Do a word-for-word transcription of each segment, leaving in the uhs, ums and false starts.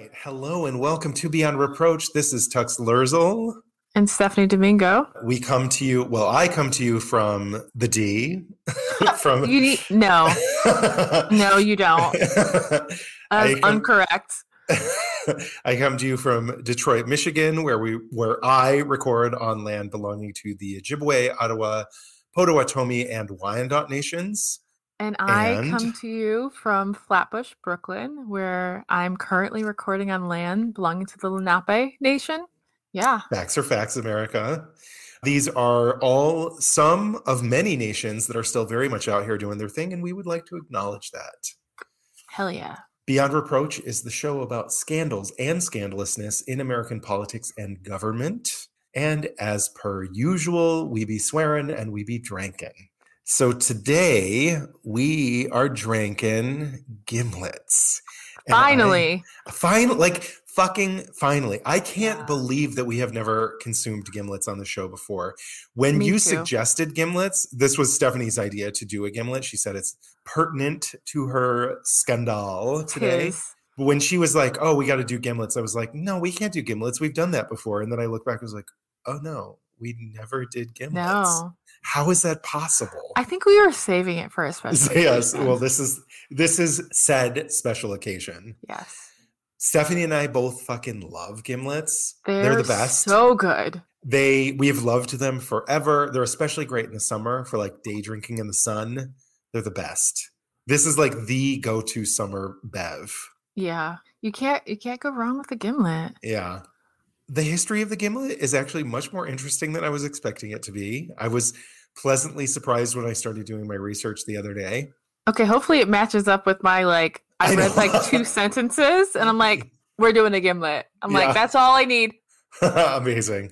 right. Hello and welcome to Beyond Reproach. This is Tux Lerzel. And Stephanie Domingo. We come to you, well, I come to you from the D. from you need, No. no, you don't. That's come, incorrect. I come to you from Detroit, Michigan, where we where I record on land belonging to the Ojibwe, Ottawa, Potawatomi, and Wyandot nations. And I and... come to you from Flatbush, Brooklyn, where I'm currently recording on land belonging to the Lenape Nation. Yeah. Facts are facts, America. These are all some of many nations that are still very much out here doing their thing, and we would like to acknowledge that. Hell yeah. Beyond Reproach is the show about scandals and scandalousness in American politics and government. And as per usual, we be swearing and we be drinking. So today we are drinking gimlets. Finally. Finally, like fucking finally. I can't yeah. believe that we have never consumed gimlets on the show before. When Me you too. suggested gimlets, this was Stephanie's idea to do a gimlet. She said it's pertinent to her scandal today. Tis. When she was like, oh, we got to do gimlets, I was like, no, we can't do gimlets. We've done that before. And then I looked back, I was like, oh no, we never did gimlets. No. How is that possible? I think we were saving it for a special occasion. Yes. Well, this is this is said special occasion. Yes. Stephanie and I both fucking love gimlets. They're, They're the best. So good. They we have loved them forever. They're especially great in the summer for like day drinking in the sun. They're the best. This is like the go-to summer bev. Yeah. You can't you can't go wrong with a gimlet. Yeah. The history of the gimlet is actually much more interesting than I was expecting it to be. I was pleasantly surprised when I started doing my research the other day. Okay, hopefully it matches up with my, like, I, I read like two sentences and I'm like, we're doing a gimlet. I'm yeah. like, that's all I need. Amazing.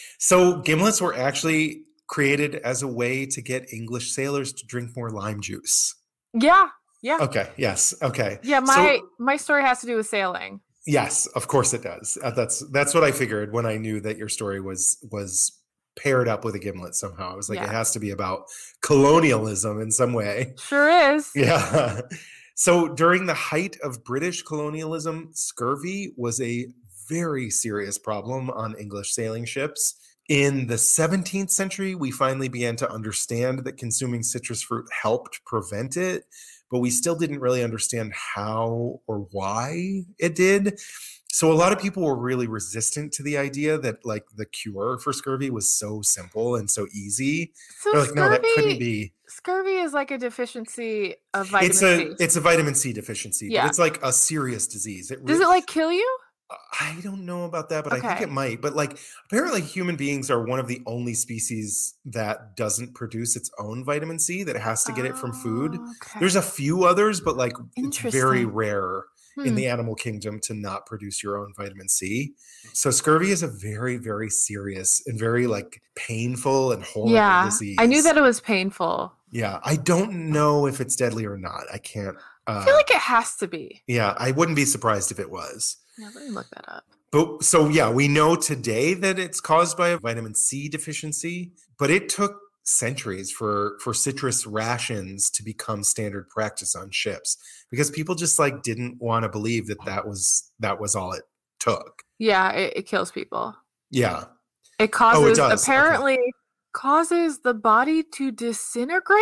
So gimlets were actually created as a way to get English sailors to drink more lime juice. Yeah, yeah. Okay, yes, okay. Yeah, my, so, my story has to do with sailing. Yes, of course it does. Uh, that's that's what I figured when I knew that your story was was paired up with a gimlet somehow. I was like, yeah. it has to be about colonialism in some way. Sure is. Yeah. So during the height of British colonialism, scurvy was a very serious problem on English sailing ships. In the seventeenth century, we finally began to understand that consuming citrus fruit helped prevent it, but we still didn't really understand how or why it did. So a lot of people were really resistant to the idea that like the cure for scurvy was so simple and so easy. So They're like, scurvy, no, that couldn't be. Scurvy is like a deficiency of vitamin it's a, C. It's a vitamin C deficiency, yeah. but it's like a serious disease. It Does really, it like kill you? I don't know about that, but okay. I think it might. But like apparently human beings are one of the only species that doesn't produce its own vitamin C, that it has to get oh, it from food. Okay. There's a few others, but like it's very rare hmm. in the animal kingdom to not produce your own vitamin C. So scurvy is a very, very serious and very like painful and horrible yeah, disease. I knew that it was painful. Yeah. I don't know if it's deadly or not. I can't. Uh, I feel like it has to be. Yeah. I wouldn't be surprised if it was. Yeah, let me look that up. But so, yeah, we know today that it's caused by a vitamin C deficiency, but it took centuries for, for citrus rations to become standard practice on ships because people just like didn't want to believe that that was, that was all it took. Yeah, it, it kills people. Yeah. It causes, oh, it does. apparently okay. causes the body to disintegrate.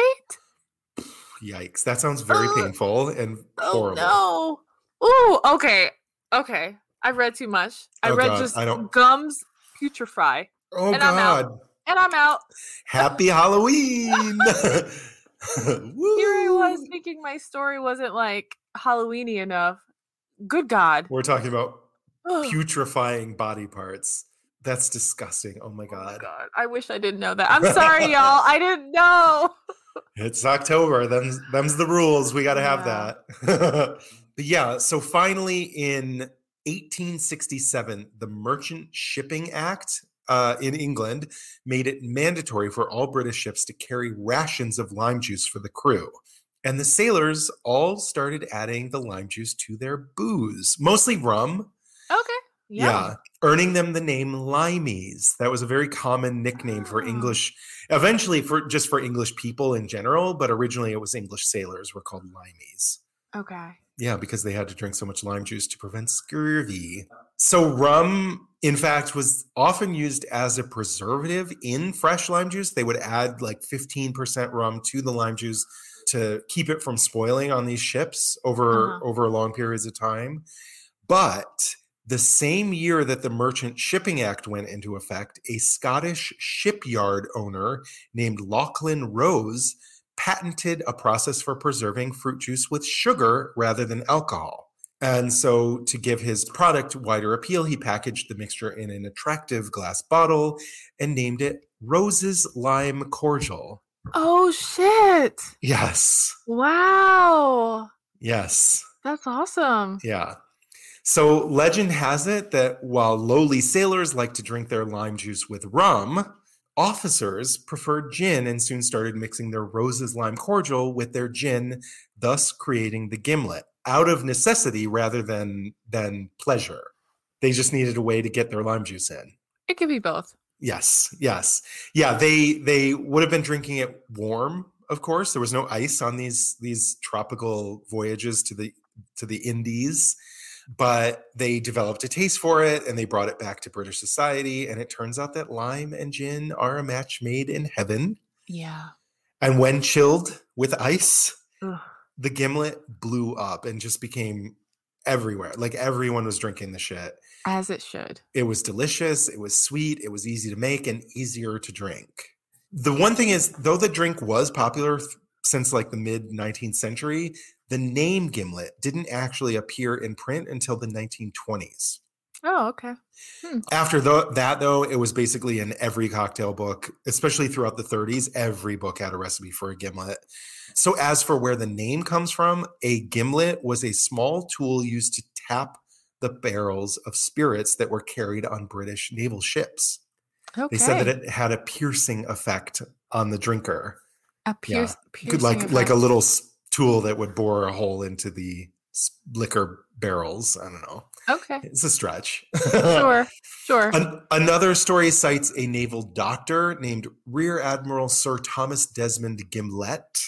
Yikes. That sounds very uh, painful and horrible. Oh, no. Ooh, okay. Okay. I read too much. I oh, read God. just I don't... gums putrefy. Oh, and God. I'm out. And I'm out. Happy Halloween. Here I was thinking my story wasn't like Halloweeny enough. Good God. We're talking about putrefying body parts. That's disgusting. Oh, my God. Oh, my God. I wish I didn't know that. I'm sorry, y'all. I didn't know. It's October. Them's, them's the rules. We got to have yeah. that. But yeah, so finally in eighteen sixty-seven, the Merchant Shipping Act uh, in England made it mandatory for all British ships to carry rations of lime juice for the crew. And the sailors all started adding the lime juice to their booze, mostly rum. Okay. Yeah. yeah. Earning them the name limeys. That was a very common nickname oh. for English, eventually for just for English people in general, but originally it was English sailors were called limeys. Okay. Yeah, because they had to drink so much lime juice to prevent scurvy. So rum, in fact, was often used as a preservative in fresh lime juice. They would add like fifteen percent rum to the lime juice to keep it from spoiling on these ships over, Uh-huh. over long periods of time. But the same year that the Merchant Shipping Act went into effect, a Scottish shipyard owner named Lachlan Rose patented a process for preserving fruit juice with sugar rather than alcohol. And so to give his product wider appeal, he packaged the mixture in an attractive glass bottle and named it Rose's Lime Cordial. Oh, shit. Yes. Wow. Yes. That's awesome. Yeah. So legend has it that while lowly sailors like to drink their lime juice with rum, officers preferred gin and soon started mixing their Rose's Lime Cordial with their gin, thus creating the gimlet out of necessity rather than than pleasure. They just needed a way to get their lime juice in. It could be both. Yes, yes. Yeah, they they would have been drinking it warm, of course. There was no ice on these these tropical voyages to the to the Indies. But they developed a taste for it and they brought it back to British society. And it turns out that lime and gin are a match made in heaven. Yeah. And when chilled with ice, Ugh. the gimlet blew up and just became everywhere. Like everyone was drinking the shit. As it should. It was delicious. It was sweet. It was easy to make and easier to drink. The one thing is, though the drink was popular th- since like the mid nineteenth century, the name gimlet didn't actually appear in print until the nineteen twenties. Oh, okay. Hmm. After the, that, though, it was basically in every cocktail book, especially throughout the thirties. Every book had a recipe for a gimlet. So as for where the name comes from, a gimlet was a small tool used to tap the barrels of spirits that were carried on British naval ships. Okay. They said that it had a piercing effect on the drinker. A pierce, Yeah. piercing Like, effect. like a little s- tool that would bore a hole into the s- liquor barrels. I don't know. Okay. It's a stretch. Sure. Sure. An- another story cites a naval doctor named Rear Admiral Sir Thomas Desmond Gimlet.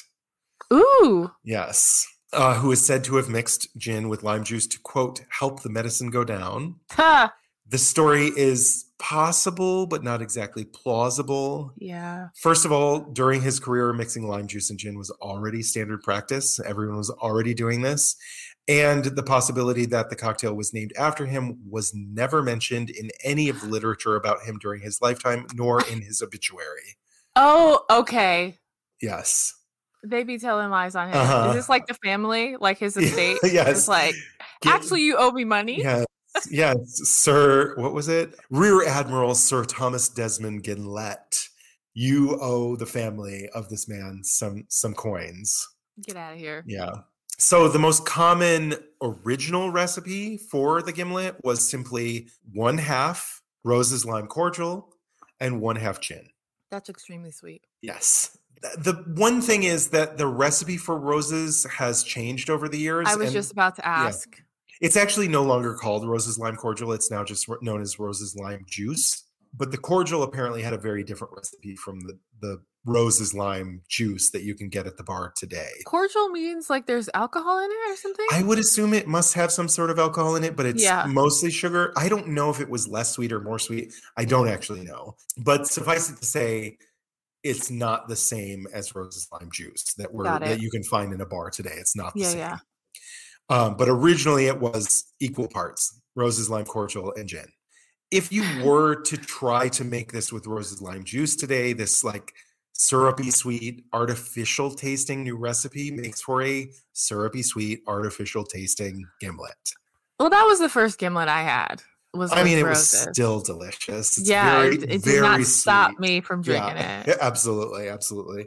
Ooh. Yes. Uh, who is said to have mixed gin with lime juice to, quote, help the medicine go down. Ha. The story is possible, but not exactly plausible. Yeah. First of all, during his career, mixing lime juice and gin was already standard practice. Everyone was already doing this. And the possibility that the cocktail was named after him was never mentioned in any of the literature about him during his lifetime, nor in his obituary. Oh, okay. Yes. They be telling lies on him. Uh-huh. Is this like the family, like his estate? Yes. It's like, Get- actually, you owe me money. Yes. Yes. Sir, what was it? Rear Admiral Sir Thomas Desmond Gimlet. You owe the family of this man some some coins. Get out of here. Yeah. So the most common original recipe for the gimlet was simply one half Rose's Lime Cordial and one half gin. That's extremely sweet. Yes. The one thing is that the recipe for Roses has changed over the years. I was and just about to ask. It's actually no longer called Rose's Lime Cordial. It's now just known as Rose's Lime Juice. But the cordial apparently had a very different recipe from the, the Rose's Lime Juice that you can get at the bar today. Cordial means like there's alcohol in it or something? I would assume it must have some sort of alcohol in it, but it's Yeah. mostly sugar. I don't know if it was less sweet or more sweet. I don't actually know. But suffice it to say, it's not the same as Rose's Lime Juice that we're Got it. that you can find in a bar today. It's not the Yeah, same. yeah. Um, but originally it was equal parts, Rose's Lime Cordial and gin. If you were to try to make this with Rose's Lime Juice today, this like syrupy sweet, artificial tasting new recipe makes for a syrupy sweet, artificial tasting gimlet. Well, that was the first gimlet I had. Was I mean, with it was roses. still delicious. It's yeah, very, it, it did very not stop sweet. me from drinking Yeah, it. absolutely, absolutely.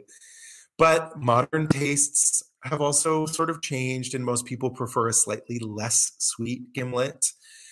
But modern tastes have also sort of changed, and most people prefer a slightly less sweet gimlet.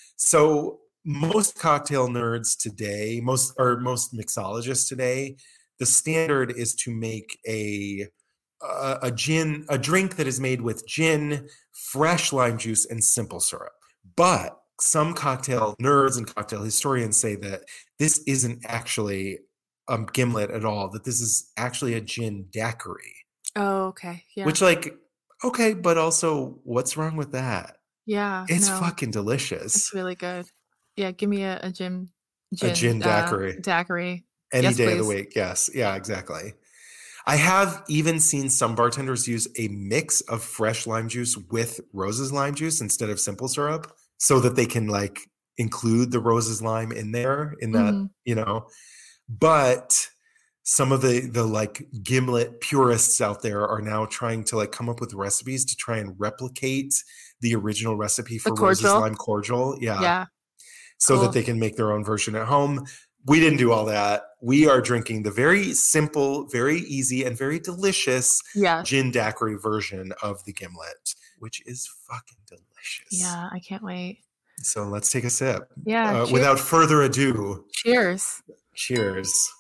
So most cocktail nerds today, most or most mixologists today, the standard is to make a a, a gin, a drink that is made with gin, fresh lime juice, and simple syrup. But some cocktail nerds and cocktail historians say that this isn't actually a gimlet at all, that this is actually a gin daiquiri. Oh, okay. Yeah. Which, like, Okay, but also, what's wrong with that? Yeah, It's no. fucking delicious. It's really good. Yeah, give me a, a gin, A gin, gin uh, daiquiri. daiquiri. Any Yes, day of the please. week. Yes. Yeah, exactly. I have even seen some bartenders use a mix of fresh lime juice with Rose's lime juice instead of simple syrup so that they can like include the Rose's lime in there in that, Hmm. you know. But some of the the like gimlet purists out there are now trying to like come up with recipes to try and replicate the original recipe The for Rose's cordial. lime cordial. Yeah. Yeah, So that cool. they can make their own version at home. We didn't do all that. We are drinking the very simple, very easy, and very delicious Yes. gin daiquiri version of the gimlet, which is fucking delicious. Yeah, I can't wait. So let's take a sip. Yeah. Uh, cheers. without further ado, Cheers. cheers.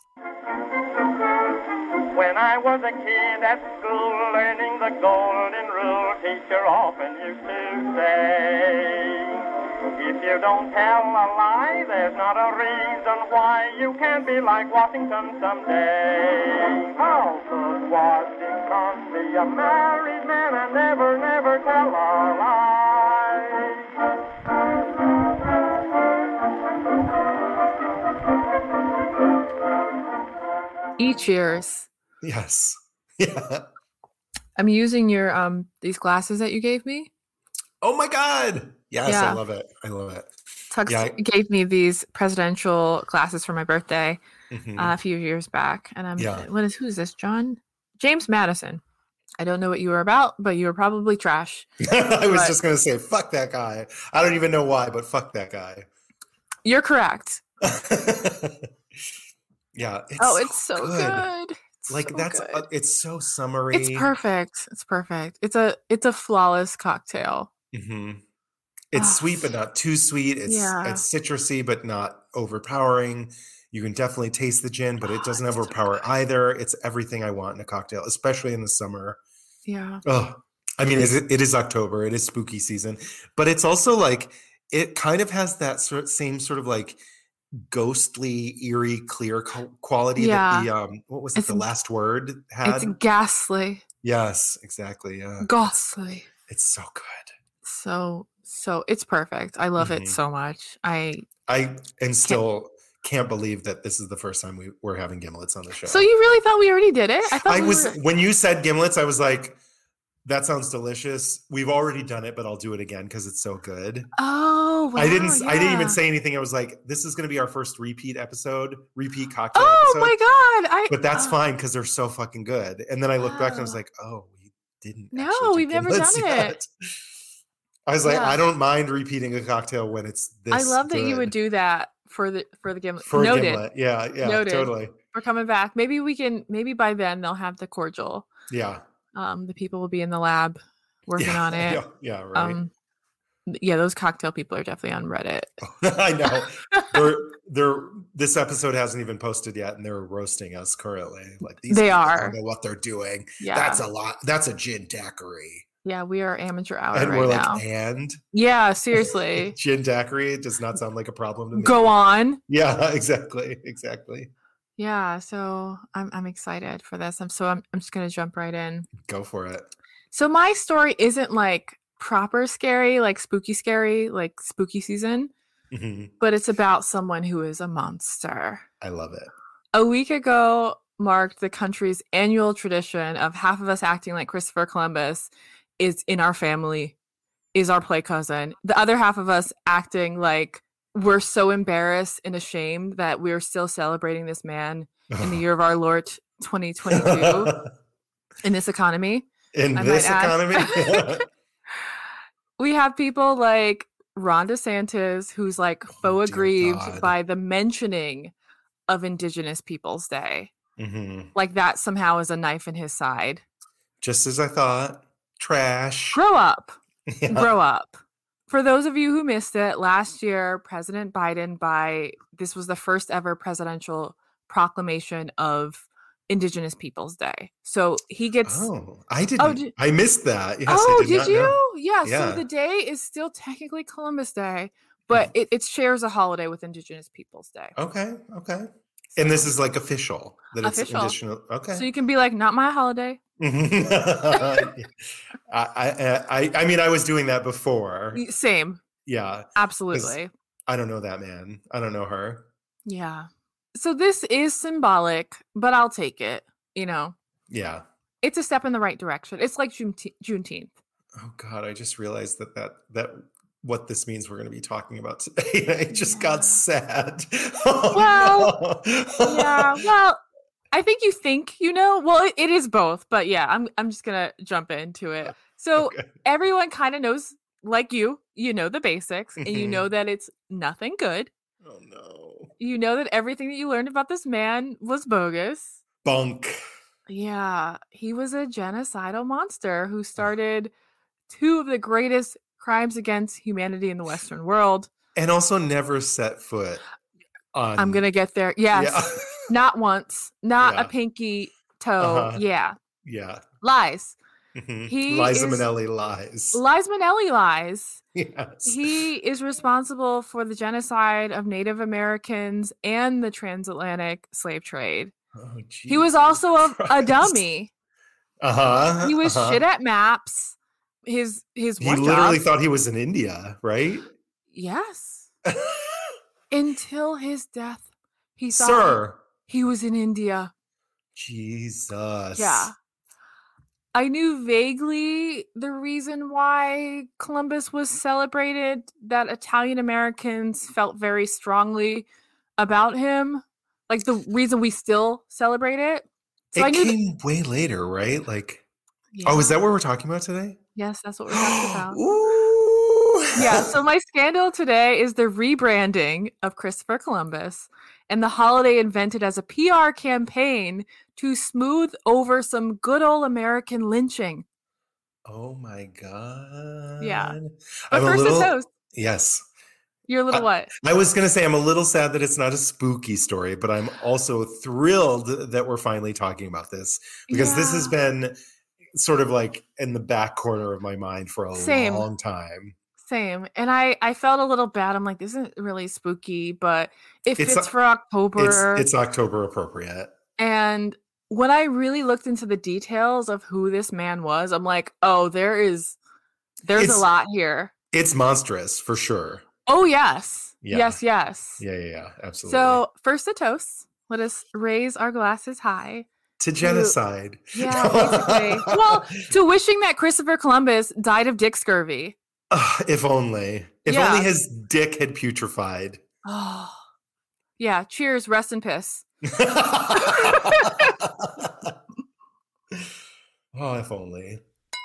When I was a kid at school learning the golden rule, teacher often used to say, if you don't tell a lie, there's not a reason why you can't be like Washington someday. How could Washington be a married man and never, never tell a lie? E cheers. Yes. Yeah. I'm using your um these glasses that you gave me. Oh my God. Yes, Yeah. I love it. I love it. Tux Yeah, I- gave me these presidential glasses for my birthday Mhm. uh, a few years back, and I'm Yeah. what is who is this? John James Madison. I don't know what you were about, but you were probably trash. I was But- just going to say, fuck that guy. I don't even know why, but fuck that guy. You're correct. Yeah. It's Oh, so it's so good. good. It's Like so that's good. uh, it's so summery. It's perfect. It's perfect. It's a it's a flawless cocktail. hmm It's Ah, sweet, but not too sweet. It's yeah. it's citrusy, but not overpowering. You can definitely taste the gin, but it Oh, doesn't it's so overpower good. either. It's everything I want in a cocktail, especially in the summer. Yeah. Oh, I mean, it, it is October. It is spooky season, but it's also like it kind of has that sort same sort of like ghostly, eerie, clear co- quality Yeah. that the um, what was it? It's The g- Last Word had. It's ghastly. Yes, exactly. Yeah, Ghastly. it's so good. So so it's perfect. I love Mhm. it so much. I I and still can't believe that this is the first time we we're having gimlets on the show. So you really thought we already did it? I thought I we was were... when you said gimlets, I was like, that sounds delicious. We've already done it, but I'll do it again because it's so good. Oh, wow, I didn't I didn't yeah. even say anything. I was like, this is gonna be our first repeat episode, repeat cocktail Oh episode. my god! I But that's uh, fine because they're so fucking good. And then I looked back and I was Wow. like, oh, we didn't No, actually do we've never gimlets done it. yet. I was like, Yeah. I don't mind repeating a cocktail when it's this I love that you would good. do that for the for the gimlet. For a Noted. gimlet. Yeah, yeah, Noted. totally. We're coming back. Maybe we can. Maybe by then they'll have the cordial. Yeah. Um, the people will be in the lab working Yeah, on it. yeah, yeah, right. Um, yeah, those cocktail people are definitely on Reddit. I know. They're they're this episode hasn't even posted yet, and they're roasting us currently. Like these They people are. don't know what they're doing. Yeah, That's a lot. That's a gin daiquiri. yeah, we are amateur hour And right we're now. like, and Yeah, seriously. gin daiquiri does not sound like a problem to me. Go on. Yeah, exactly. Exactly. Yeah, so I'm I'm excited for this. I'm so I'm I'm just gonna jump right in. Go for it. So my story isn't like proper scary, like spooky scary, like spooky season, Mhm. but it's about someone who is a monster. I love it. A week ago marked the country's annual tradition of half of us acting like Christopher Columbus is in our family, is our play cousin. The other half of us acting like we're so embarrassed and ashamed that we're still celebrating this man in the year of our Lord twenty twenty-two in this economy. In I this might add. economy? We have people like Ron DeSantis, who's like Oh, faux dear aggrieved God. by the mentioning of Indigenous Peoples Day. Mhm. Like that somehow is a knife in his side. Just as I thought. Trash. Grow up. Yeah. Grow up. For those of you who missed it, last year, President Biden, by this was the first ever presidential proclamation of Indigenous Peoples Day. So he gets. Oh, I didn't. did- I missed that. Yes, oh, I did, did, not you? know. Yeah, Yeah. So the day is still technically Columbus Day, but it, it shares a holiday with Indigenous Peoples Day. Okay. Okay. And this is like official. That it's Official. additional. Okay. So you can be like, not my holiday, I, I, I, I mean, I was doing that before. Same. Yeah. Absolutely. I don't know that man. I don't know her. Yeah. So this is symbolic, but I'll take it. You know, Yeah. it's a step in the right direction. It's like June Juneteenth. Oh God, I just realized that that that what this means we're going to be talking about today. I just yeah. got sad. Oh, well, no. yeah. Well, I think you think you know. Well, it, it is both, but yeah, I'm I'm just gonna jump into it. So okay. Everyone kind of knows, like you, you know the basics, and you know that it's nothing good. Oh no. You know that everything that you learned about this man was bogus. Bunk. Yeah, he was a genocidal monster who started two of the greatest crimes against humanity in the Western world. And also never set foot on... I'm going to get there. Yes. Yeah. Not once. Not yeah. a pinky toe. Uh-huh. Yeah. Yeah. Lies. Mm-hmm. He Liza is... Minnelli lies. Liza Minnelli lies. Yes. He is responsible for the genocide of Native Americans and the transatlantic slave trade. Oh, he was also a, a dummy. Uh-huh. He was uh-huh. shit at maps. His his He literally job, thought he was in India, right? Yes. Until his death. He thought Sir. he was in India. Jesus. Yeah. I knew vaguely the reason why Columbus was celebrated, that Italian Americans felt very strongly about him. Like the reason we still celebrate it. So it I knew came th- way later, right? Like, yeah. Oh, is that what we're talking about today? Yes, that's what we're talking about. Ooh. Yeah, so my scandal today is the rebranding of Christopher Columbus and the holiday invented as a P R campaign to smooth over some good old American lynching. Oh my God. Yeah. But I'm first a little, the toast. Yes. You're a little I, what? I was going to say I'm a little sad that it's not a spooky story, but I'm also thrilled that we're finally talking about this because yeah. this has been sort of like in the back corner of my mind for a Same. long time. Same. And I, I felt a little bad. I'm like, this isn't really spooky, but it it's fits a, for October. It's, it's October appropriate. And when I really looked into the details of who this man was, I'm like, oh, there is, there's it's, a lot here. It's monstrous for sure. Oh, yes. Yeah. Yes, yes. Yeah, yeah, yeah. Absolutely. So first a toast. Let us raise our glasses high. To genocide. To, yeah, basically. Well, to wishing that Christopher Columbus died of dick scurvy. Uh, if only. If yeah. only his dick had putrefied. Oh. Yeah, cheers, rest in piss. Oh, if only.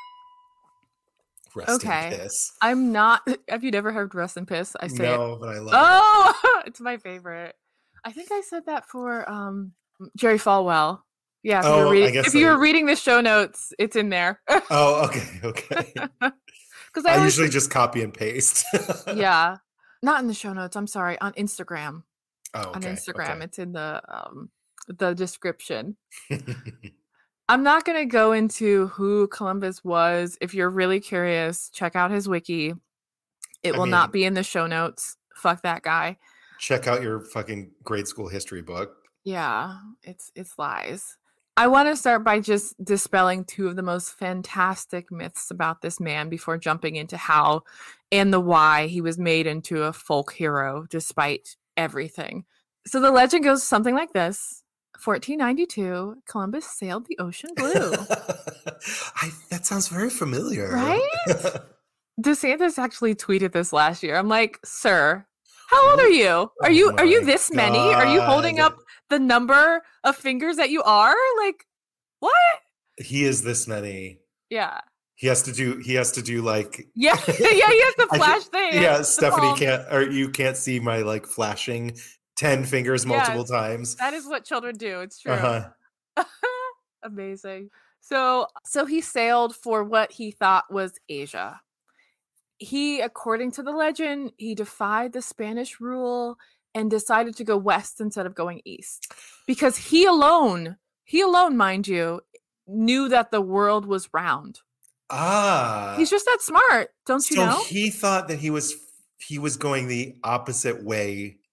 Rest okay. in piss. I'm not. Have you never heard rest in piss? I say no, it. but I love oh, it. Oh, it's my favorite. I think I said that for um, Jerry Falwell. Yeah, if, oh, you were reading, I guess if you I... were reading the show notes, it's in there. Oh, okay, okay. Because I, I usually was... just copy and paste. Yeah, not in the show notes. I'm sorry, on Instagram. Oh, okay, on Instagram, okay. It's in the um, the description. I'm not going to go into who Columbus was. If you're really curious, check out his wiki. It I will mean, not be in the show notes. Fuck that guy. Check out your fucking grade school history book. Yeah, it's it's lies. I want to start by just dispelling two of the most fantastic myths about this man before jumping into how and the why he was made into a folk hero despite everything. So the legend goes something like this. fourteen ninety-two, Columbus sailed the ocean blue. I, that sounds very familiar. Right? DeSantis actually tweeted this last year. I'm like, sir, how old are you? Are you oh are you this God. many? Are you holding up the number of fingers that you are? Like, what? He is this many. Yeah. He has to do. He has to do like. Yeah, yeah. He has the flash thing. Yeah, Stephanie can't, or you can't see my like flashing ten fingers multiple yes, times. That is what children do. It's true. Uh-huh. Amazing. So, so he sailed for what he thought was Asia. He, according to the legend, he defied the Spanish rule and decided to go west instead of going east because he alone, he alone, mind you, knew that the world was round. Ah, he's just that smart, don't you so know? He thought that he was he was going the opposite way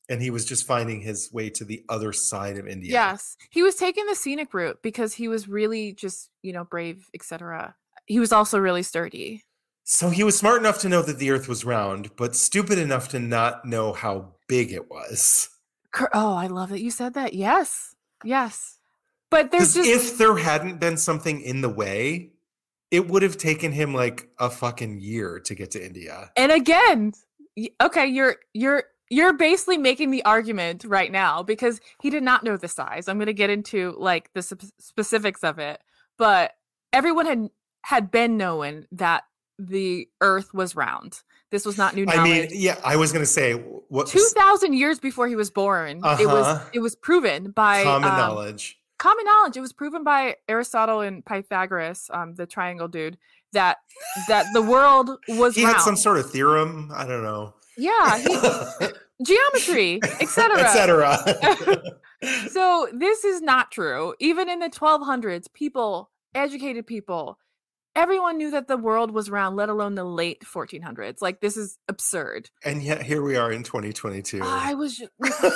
And he was just finding his way to the other side of India. Yes. He was taking the scenic route because he was really just, you know, brave, et cetera. He was also really sturdy. So he was smart enough to know that the earth was round, but stupid enough to not know how big it was. Oh, I love that you said that. Yes. Yes. But there's Because just if there hadn't been something in the way, it would have taken him like a fucking year to get to India. And again, y- okay, you're you're you're basically making the argument right now because he did not know the size. I'm going to get into like the sp- specifics of it, but everyone had had been knowing that the earth was round. This was not new knowledge. I mean, yeah, I was going to say what two thousand years before he was born, Uh-huh. it was it was proven by common um, knowledge. common knowledge. It was proven by Aristotle and Pythagoras, um, the triangle dude, that that the world was He round. had some sort of theorem. I don't know. Yeah, he, geometry, et cetera. Et cetera. So this is not true. Even in the twelve hundreds, people, educated people, everyone knew that the world was round, let alone the late fourteen hundreds. Like, this is absurd. And yet here we are in twenty twenty-two. I was just,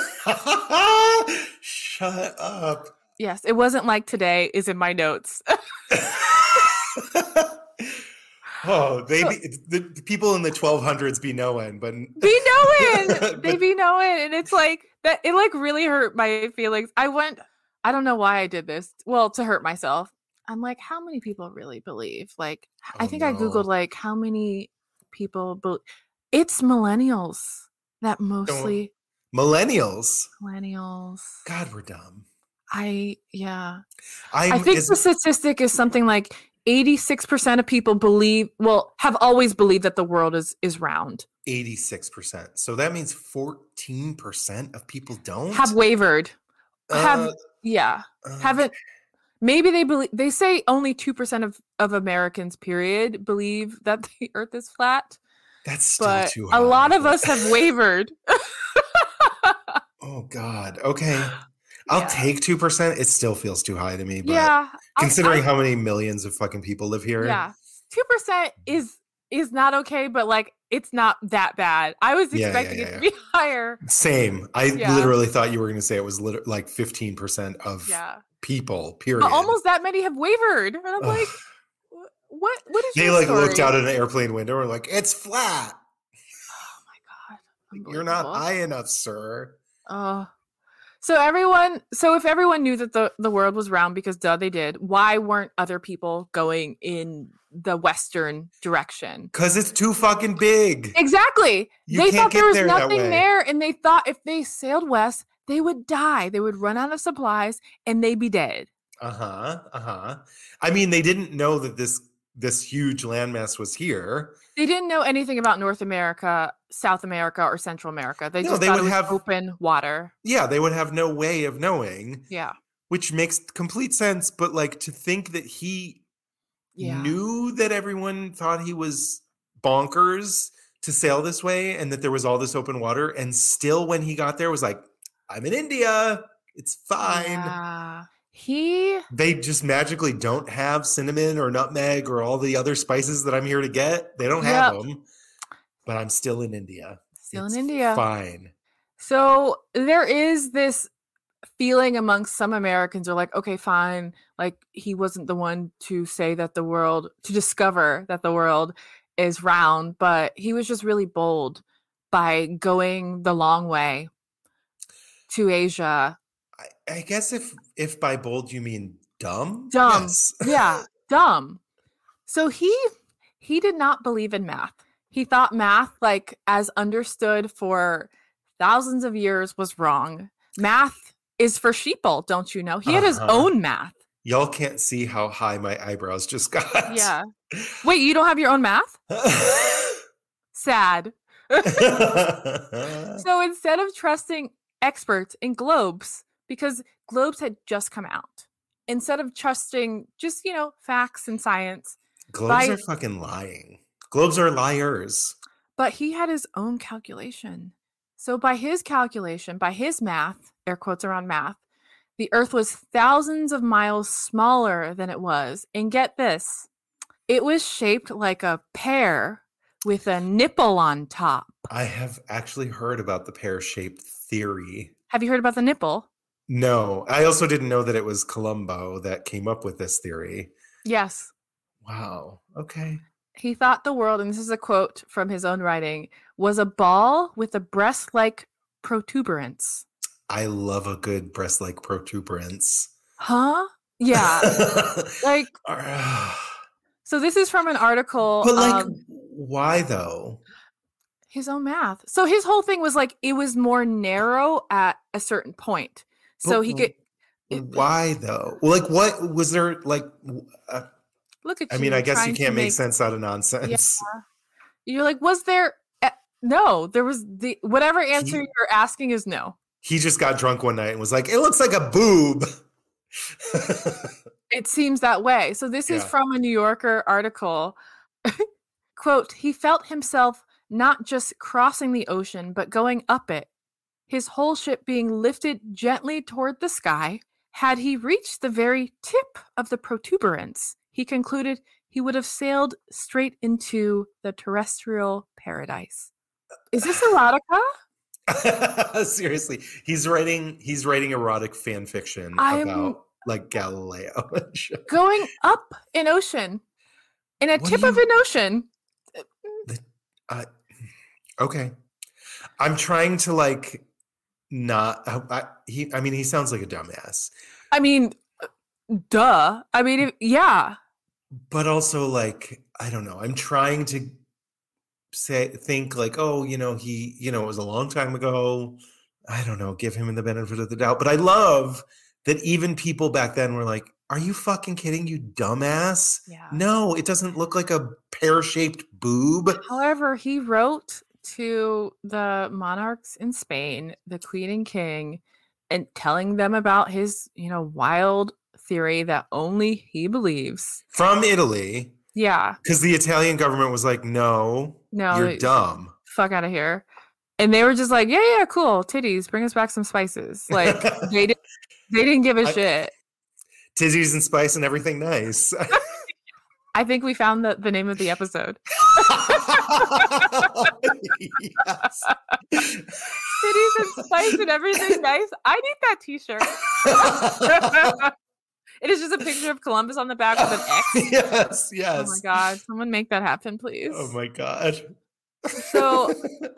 Shut up. yes, it wasn't like today is in my notes. Oh, they be, the, the people in the twelve hundreds be knowing, but Be knowing. But- They be knowing. And it's like that it like really hurt my feelings. I went, I don't know why I did this. Well, to hurt myself. I'm like, how many people really believe? Like, I Oh, think I no. Googled like how many people believe. It's millennials that mostly millennials. millennials. God, we're dumb. I yeah. I'm, I think is- the statistic is something like eighty-six percent of people believe, well, have always believed that the world is is round. eighty-six percent. So that means fourteen percent of people don't Have wavered. have Uh, yeah. uh, Haven't maybe they believe they say only two percent of, of Americans, period, believe that the earth is flat. That's still But too a lot high. of us have wavered. Oh God. Okay. I'll Yeah. take two percent. It still feels too high to me. But Yeah. I- considering I- how many millions of fucking people live here. yeah. Two percent is is not okay, but like it's not that bad. I was Yeah, yeah, expecting yeah, it yeah. to be higher. Same. I Yeah. literally thought you were going to say it was lit- like fifteen percent of Yeah. people, period. But almost that many have wavered. And I'm Ugh. like, "Wh- what what is They your like looked story?" out an airplane window and were like, it's flat. Oh my god. You're not Unbelievable. high enough, sir. Oh. So everyone, so if everyone knew that the, the world was round because duh they did, why weren't other people going in the western direction? Because it's too fucking big. Exactly. You they can't thought there get was there that nothing way. there, and they thought if they sailed west, they would die. They would run out of supplies and they'd be dead. Uh-huh. Uh-huh. I mean, they didn't know that this this huge landmass was here. They didn't know anything about North America, South America, or Central America. They No, just they thought would it was have- open water. Yeah, they would have no way of knowing, Yeah. which makes complete sense. But like to think that he Yeah. knew that everyone thought he was bonkers to sail this way and that there was all this open water, and still when he got there was like, I'm in India. It's fine. Yeah. He They just magically don't have cinnamon or nutmeg or all the other spices that I'm here to get. They don't have Yep. them. But I'm still in India. still It's in India. Fine. So there is this feeling amongst some Americans are like, okay, fine. Like he wasn't the one to say that the world, to discover that the world is round, but he was just really bold by going the long way to Asia. I, I guess if if by bold you mean dumb. Dumb. Yes. Yeah, dumb. So he he did not believe in math. He thought math, like as understood for thousands of years, was wrong. Math is for sheeple, don't you know? He had his Uh-huh. own math. Y'all can't see how high my eyebrows just got. Yeah. Wait, you don't have your own math? Sad. So instead of trusting experts in globes, because globes had just come out, instead of trusting just, you know, facts and science, Globes by- are fucking lying. Globes are liars. but he had his own calculation. So by his calculation, by his math, air quotes around math, the earth was thousands of miles smaller than it was. And get this, it was shaped like a pear with a nipple on top. I have actually heard about the pear-shaped theory. Have you heard about the nipple? No, I also didn't know that it was Columbo that came up with this theory. Yes. Wow. Okay. He thought the world, and this is a quote from his own writing, was a ball with a breast-like protuberance. I love a good breast-like protuberance. Huh? Yeah. Like, so this is from an article. But like, um, why though? His own math. So his whole thing was like, it was more narrow at a certain point. So But he could. Why though? Well, like, what was there like? Uh, Look at you. I mean, I guess you trying to can't make, make sense out of nonsense. Yeah. You're like, was there? Uh, no, there was the whatever answer He- you're asking is no. He just got drunk one night and was like, "It looks like a boob." It seems that way. So this is Yeah. from a New Yorker article. Quote, he felt himself not just crossing the ocean, but going up it, his whole ship being lifted gently toward the sky. Had he reached the very tip of the protuberance, he concluded he would have sailed straight into the terrestrial paradise. Is this erotica? Seriously, he's writing. He's writing erotic fan fiction I'm- about like Galileo. and shit. Going up an ocean, in a What do tip of you- an ocean. Uh, okay, I'm trying to like not. I, I, he. I mean, he sounds like a dumbass, I mean, duh. I mean, if, yeah. but also like I don't know. I'm trying to say think like, oh, you know, he, you know, it was a long time ago. I don't know. Give him the benefit of the doubt, but I love that even people back then were like, "Are you fucking kidding, you dumbass?" Yeah. No, it doesn't look like a pear-shaped boob. However, he wrote to the monarchs in Spain, the queen and king, and telling them about his, you know, wild theory that only he believes. From Italy, Yeah. because the Italian government was like, no, No, you're they- dumb. Fuck out of here. And they were just like, yeah, yeah, cool. Titties, bring us back some spices. Like they didn't they didn't give a I- shit. Titties and spice and everything nice. I think we found the, the name of the episode. Yes. Titties and spice and everything nice. I need that t-shirt. It is just a picture of Columbus on the back with an X. Yes, yes. Oh my god, someone make that happen, please. Oh my god. So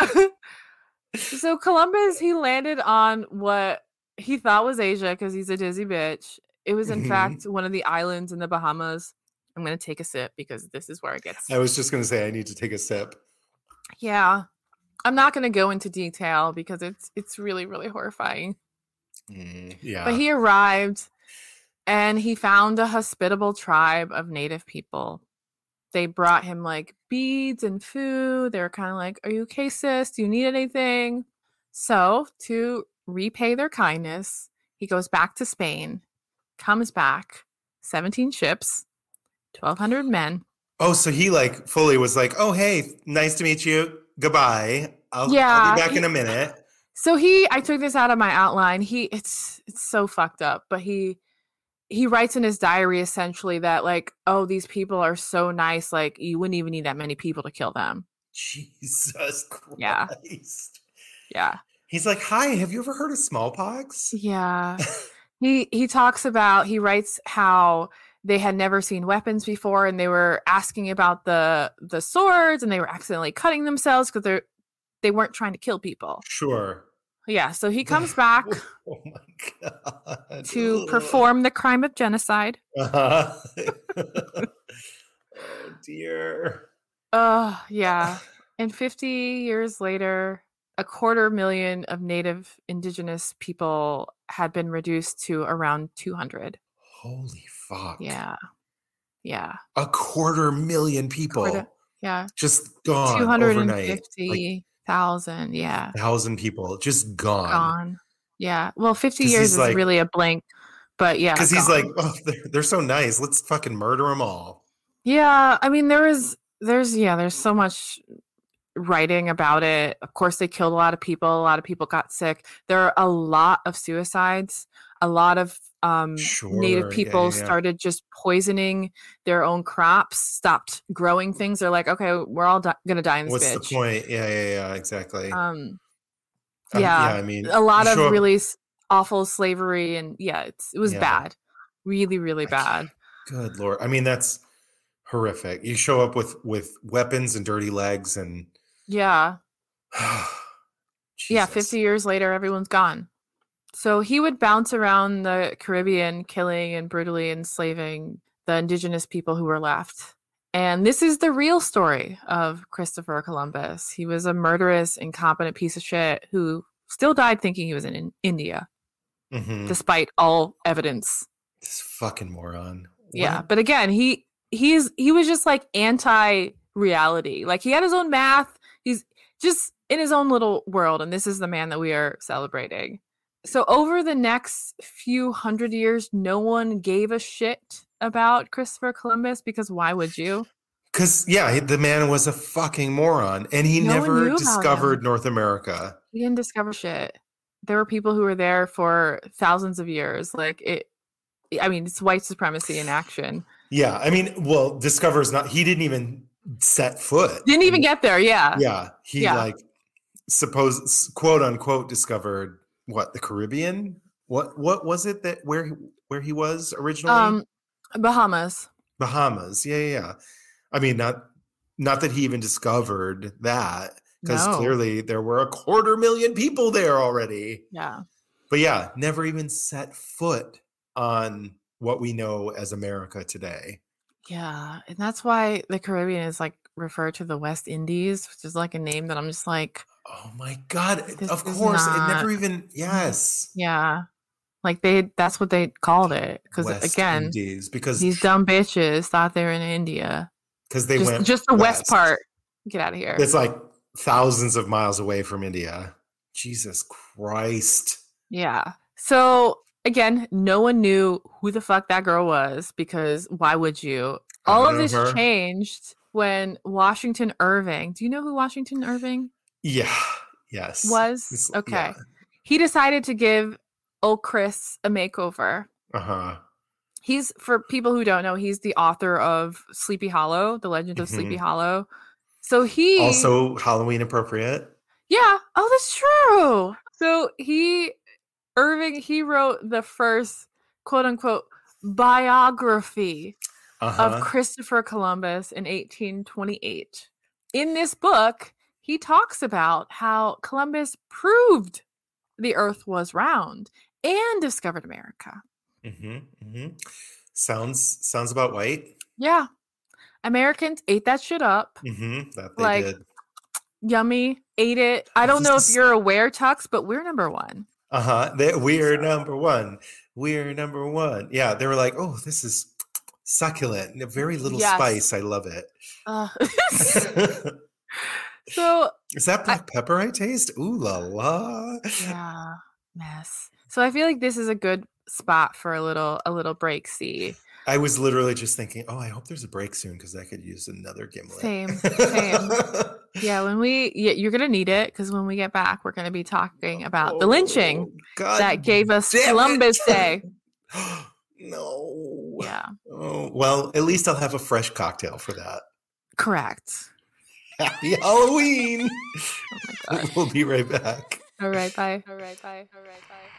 so Columbus, he landed on what he thought was Asia because he's a dizzy bitch. It was in Mhm. fact one of the islands in the Bahamas. I'm gonna take a sip because this is where it gets. I was just gonna say I need to take a sip. Yeah, I'm not gonna go into detail because it's it's really really horrifying. Mm, yeah. But he arrived and he found a hospitable tribe of native people. They brought him like beads and food. They were kind of like, "Are you okay, sis? Do you need anything?" So, to repay their kindness, he goes back to Spain, comes back, seventeen ships, twelve hundred men. Oh, so he like fully was like, "Oh, hey, nice to meet you. Goodbye. I'll, I'll Yeah, be back in he- a minute." So he I took this out of my outline. He it's it's so fucked up, but he he writes in his diary essentially that like, "Oh, these people are so nice, like you wouldn't even need that many people to kill them." Jesus Christ. Yeah. Yeah. He's like, "Hi, have you ever heard of smallpox?" Yeah. he he talks about he writes how they had never seen weapons before and they were asking about the the swords and they were accidentally cutting themselves because they're they weren't trying to kill people. Sure. Yeah, so he comes back Oh my god. to Ugh. perform the crime of genocide. Uh-huh. Oh dear. Oh, yeah. And fifty years later, a quarter million of native indigenous people had been reduced to around two hundred. Holy fuck. Yeah. Yeah. A quarter million people Quarter- Yeah. just gone overnight. Like two hundred fifty thousand. Yeah. thousand people just gone. Gone. Yeah. Well, fifty 'Cause years he's is like- really a blink, but yeah. Because he's gone. like, oh, they're, they're so nice. Let's fucking murder them all. Yeah. I mean, there is, there's, yeah, there's so much writing about it. Of course, they killed a lot of people. A lot of people got sick. There are a lot of suicides. A lot of um, Sure. native Yeah, people yeah, yeah. started just poisoning their own crops, stopped growing things. They're like, okay, we're all di- gonna die in this What's the bitch. point? Yeah, yeah, yeah, exactly. Um, Um, yeah, yeah, I mean, a lot you of show up- really s- awful slavery, and yeah, it's, it was Yeah. bad, really, really I can't- bad. Good Lord. I mean, that's horrific. You show up with with weapons and dirty legs and Yeah, yeah. Jesus. fifty years later, everyone's gone. So he would bounce around the Caribbean, killing and brutally enslaving the indigenous people who were left. And this is the real story of Christopher Columbus. He was a murderous, incompetent piece of shit who still died thinking he was in, in India, Mhm. despite all evidence. This fucking moron. Yeah, What? but again, he he's he was just like anti-reality. Like he had his own math. He's just in his own little world, and this is the man that we are celebrating. So over the next few hundred years, no one gave a shit about Christopher Columbus because why would you? Because yeah, the man was a fucking moron, and he No one never knew about discovered him. North America. He didn't discover shit. There were people who were there for thousands of years. Like it, I mean, it's white supremacy in action. Yeah, I mean, well, discovers not. He didn't even set foot. Didn't even in- get there. Yeah. Yeah, he Yeah. like suppose quote unquote discovered what the Caribbean. What what was it that where he- where he was originally? Um, Bahamas. Bahamas. Yeah, yeah, yeah. I mean, not not that he even discovered that, because No. clearly there were a quarter million people there already. Yeah. But yeah, never even set foot on what we know as America today. Yeah. And that's why the Caribbean is like referred to the West Indies, which is like a name that I'm just like, Oh my God. This Of is course. It not- never even, yes. yeah. Like they, that's what they called it. Because West again, Indies, because these dumb bitches thought they were in India. because they Just, went just the west part. Get out of here. It's like thousands of miles away from India. Jesus Christ. Yeah. So again, no one knew who the fuck that girl was because why would you? I All don't of know this her. changed when Washington Irving, do you know who Washington Irving Yeah. Yes. was? It's- Okay. yeah. He decided to give old Chris a makeover. Uh-huh. He's, for people who don't know, he's the author of Sleepy Hollow, The Legend of Sleepy Mhm. Hollow. So he Also Halloween appropriate. Yeah. Oh, that's true. So he, Irving, he wrote the first quote unquote biography Uh-huh. of Christopher Columbus in eighteen twenty-eight. In this book, he talks about how Columbus proved the earth was round and discovered America. hmm hmm Sounds sounds about right. Yeah. Americans ate that shit up. hmm That they Like, did. Yummy, ate it. I don't This know if is- you're aware, Tux, but we're number one. Uh-huh. They, we're So- number one. We're number one. Yeah, they were like, oh, this is succulent. and Very little Yes. spice. I love it. Uh, so Is that black pepper I taste? Ooh la la. yeah, mess. So I feel like this is a good spot for a little a little break. See, I was literally just thinking, oh, I hope there's a break soon because I could use another gimlet. Same, same. Yeah, when we yeah, you're gonna need it because when we get back, we're gonna be talking about the lynching Oh, God that gave us damn it. Columbus Day. No. Yeah, Oh, well, at least I'll have a fresh cocktail for that. correct. Happy Halloween. Oh my god. We'll be right back. All right, bye. All right, bye. All right, bye.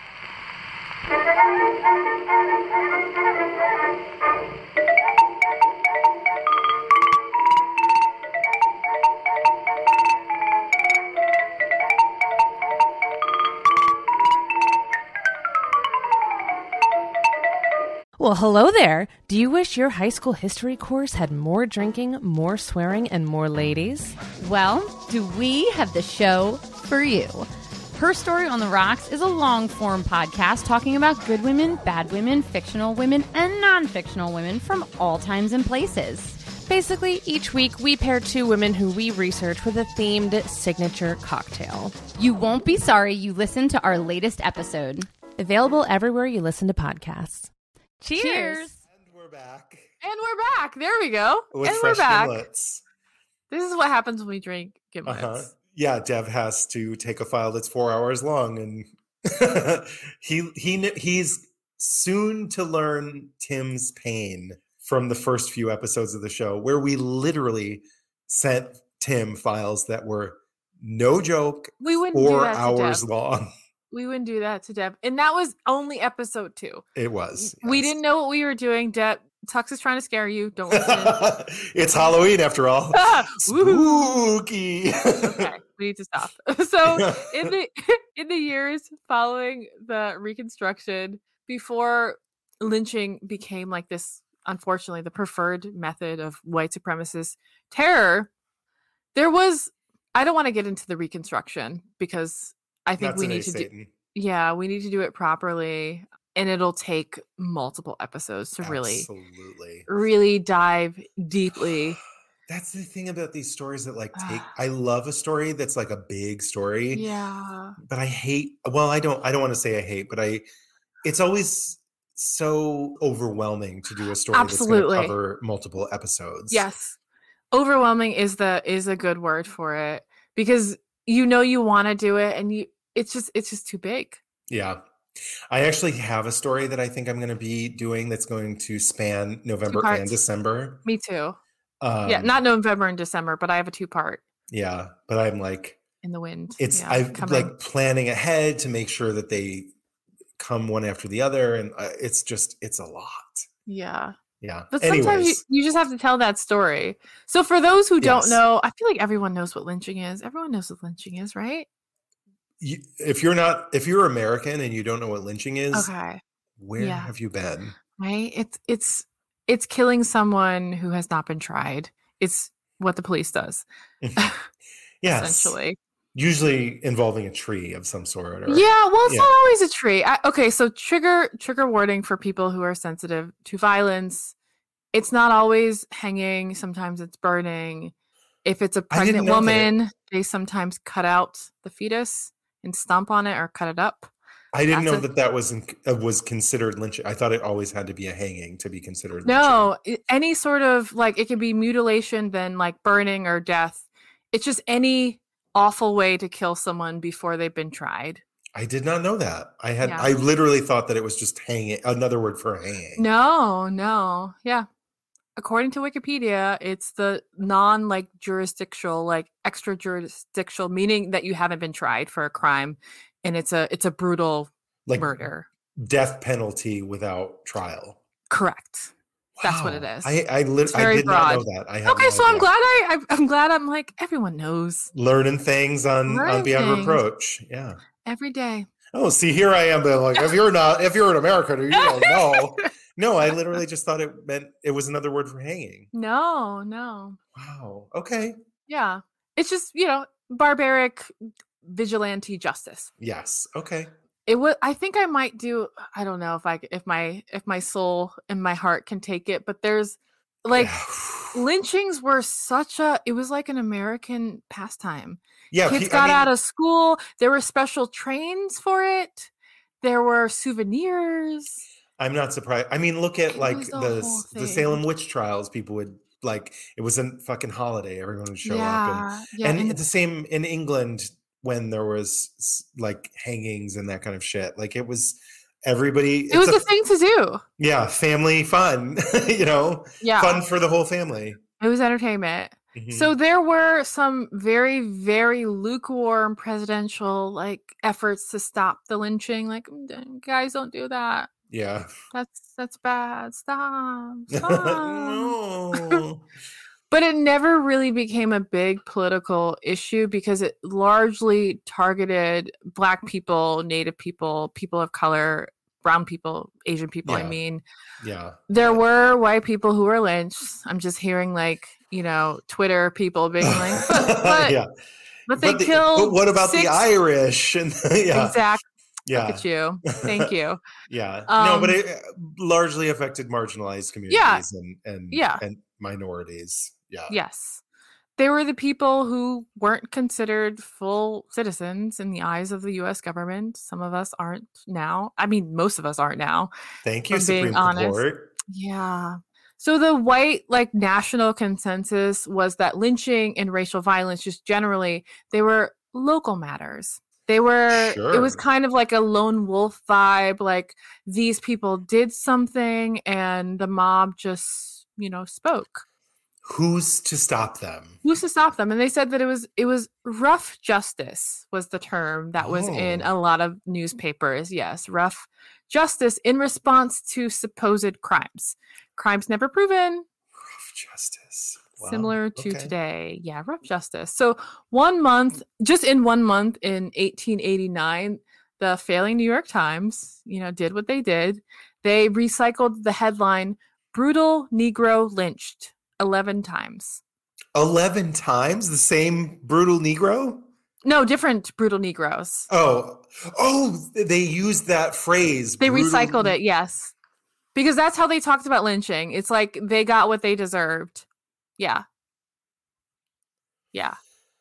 Well, hello there. Do you wish your high school history course had more drinking, more swearing, and more ladies? Well, do we have the show for you? Her Story on the Rocks is a long-form podcast talking about good women, bad women, fictional women, and non-fictional women from all times and places. Basically, each week we pair two women who we research with a themed signature cocktail. You won't be sorry you listened to our latest episode. Available everywhere you listen to podcasts. Cheers! Cheers. And we're back And we're back. There we go. with and fresh we're back. gimlets. This is what happens when we drink gimlets. Uh-huh. Yeah, Dev has to take a file that's four hours long and he he kn- he's soon to learn Tim's pain from the first few episodes of the show, where we literally sent Tim files that were no joke, We wouldn't do four that to hours Deb. long. We wouldn't do that to Deb. And that was only episode two. It was. We yes. didn't know what we were doing. Deb, Tux is trying to scare you. Don't listen. It's Halloween after all. Ah, woohoo. Spooky. Okay, we need to stop. So in the in the years following the Reconstruction, before lynching became like this, unfortunately, the preferred method of white supremacist terror, there was, I don't want to get into the Reconstruction because I think Not we today, need to do, Satan. yeah, we need to do it properly, and it'll take multiple episodes to really, Absolutely. really dive deeply. That's the thing about these stories that like take I love a story that's like a big story. Yeah. But I hate well, I don't I don't want to say I hate, but I it's always so overwhelming to do a story Absolutely. that's going to cover multiple episodes. Yes. Overwhelming is the is a good word for it, because you know you want to do it and you it's just it's just too big. Yeah. I actually have a story that I think I'm going to be doing that's going to span November parts. and December. Me too. Um, Yeah, not November and December, but I have a two part Yeah, but I'm like in the wind. it's yeah, I'm coming. like planning ahead to make sure that they come one after the other, and uh, it's just it's a lot. Yeah. Yeah. But sometimes you, Anyways, you just have to tell that story. So for those who don't Yes. know, I feel like everyone knows what lynching is. Everyone knows what lynching is, right? you, if you're not if you're American and you don't know what lynching is, Okay. where Yeah. have you been? Right? It's it's it's killing someone who has not been tried. It's what the police does. Yes. Essentially. Usually involving a tree of some sort. Or, Yeah, well, it's yeah. not always a tree. I, okay, so trigger trigger warning for people who are sensitive to violence. It's not always hanging. Sometimes it's burning. If it's a I didn't pregnant know that. woman, they sometimes cut out the fetus and stomp on it or cut it up. I didn't That's know a- that that was in, uh, was considered lynching. I thought it always had to be a hanging to be considered lynching. No, i- any sort of like it can be mutilation, then like burning or death. It's just any awful way to kill someone before they've been tried. I did not know that. I had Yeah. I literally thought that it was just hanging, another word for hanging. No, no. Yeah. According to Wikipedia, it's the non like jurisdictional, like extra jurisdictional, meaning that you haven't been tried for a crime, and it's a it's a brutal Like murder. death penalty without trial. Correct. That's what it Wow. is. I I, lit- It's I very did not know broad. that. I had Okay, no so I'm idea. glad I, I I'm glad I'm like everyone knows Learning things on on Learning Beyond things. Reproach. Yeah. every day. Oh, see, here I am. Being like, if you're not, if you're an American, you don't know. No, I literally just thought it meant it was another word for hanging. No, no. Wow. Okay. Yeah. It's just, you know, barbaric vigilante justice. Yes. Okay. It was I think I might do I don't know if I c- if my if my soul and my heart can take it, but there's like Yeah. lynchings were such a it was like an American pastime. Yeah. Kids pe- got I mean, out of school, there were special trains for it. There were souvenirs. I'm not surprised. I mean, look at It like was a the whole s- the thing. Salem witch trials. People would like it was a fucking holiday. Everyone would show up, Yeah. Yeah. and, and and the same in England when there was s- like hangings and that kind of shit. Like it was everybody. it was it's a thing to do. yeah, family fun. You know, Yeah. fun for the whole family. It was entertainment. Mhm. So there were some very, very lukewarm presidential like efforts to stop the lynching. Like, "Mm, d- guys, don't do that. yeah. That's that's bad. Stop. Stop. No. But it never really became a big political issue because it largely targeted Black people, Native people, people of color, brown people, Asian people. I Yeah. mean, Yeah. there were white people who were lynched. I'm just hearing like, you know, Twitter people being like, but, but, yeah. but they But, the- killed. but what about six- the Irish? And yeah. Exactly. Yeah. Look at you. Thank you. Yeah. no, but Um, it uh, largely affected marginalized communities and and Yeah. and minorities. Yeah. Yes. They were the people who weren't considered full citizens in the eyes of the U S government. Some of us aren't now. I mean, most of us aren't now. Thank you, From being Supreme honest. Court. Yeah. So the white like national consensus was that lynching and racial violence just generally they were local matters. They were, it was Sure. kind of like a lone wolf vibe. Like these people did something and the mob just, you know, spoke. Who's to stop them? Who's to stop them? And they said that it was, it was rough justice was the term that was in Oh. a lot of newspapers. Yes. Rough justice in response to supposed crimes. Crimes never proven. Rough justice. Wow. Similar to Okay. today. Yeah, rough justice. So one month, just in one month in eighteen eighty-nine, the failing New York Times, you know, did what they did. They recycled the headline, "Brutal Negro Lynched," eleven times. eleven times the same brutal Negro? No, different brutal Negroes. Oh, oh, they used that phrase. They brutal- recycled it, yes. Because that's how they talked about lynching. It's like they got what they deserved. Yeah. Yeah.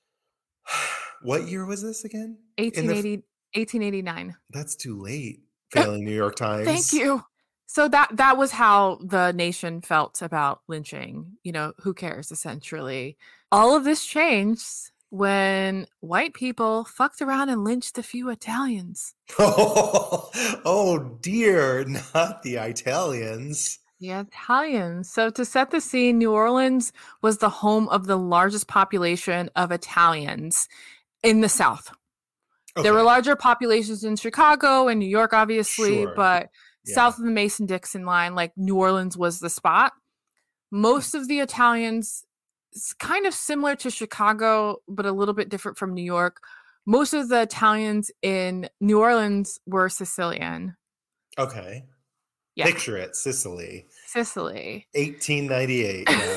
What year was this again? In eighteen the- eighty, eighteen eighty-nine. That's too late. Failing New York Times. Thank you. So that that was how the nation felt about lynching. You know, who cares, essentially. All of this changed when white people fucked around and lynched a few Italians. Oh, oh dear, not the Italians. The Italians. So to set the scene, New Orleans was the home of the largest population of Italians in the South. There were Okay. larger populations in Chicago and New York, obviously, Sure. but Yeah. south of the Mason-Dixon line, like New Orleans was the spot. Most of the Italians, it's kind of similar to Chicago, but a little bit different from New York. Most of the Italians in New Orleans were Sicilian. Okay. Yeah, Picture it, Sicily, Sicily. eighteen ninety-eight. Yeah.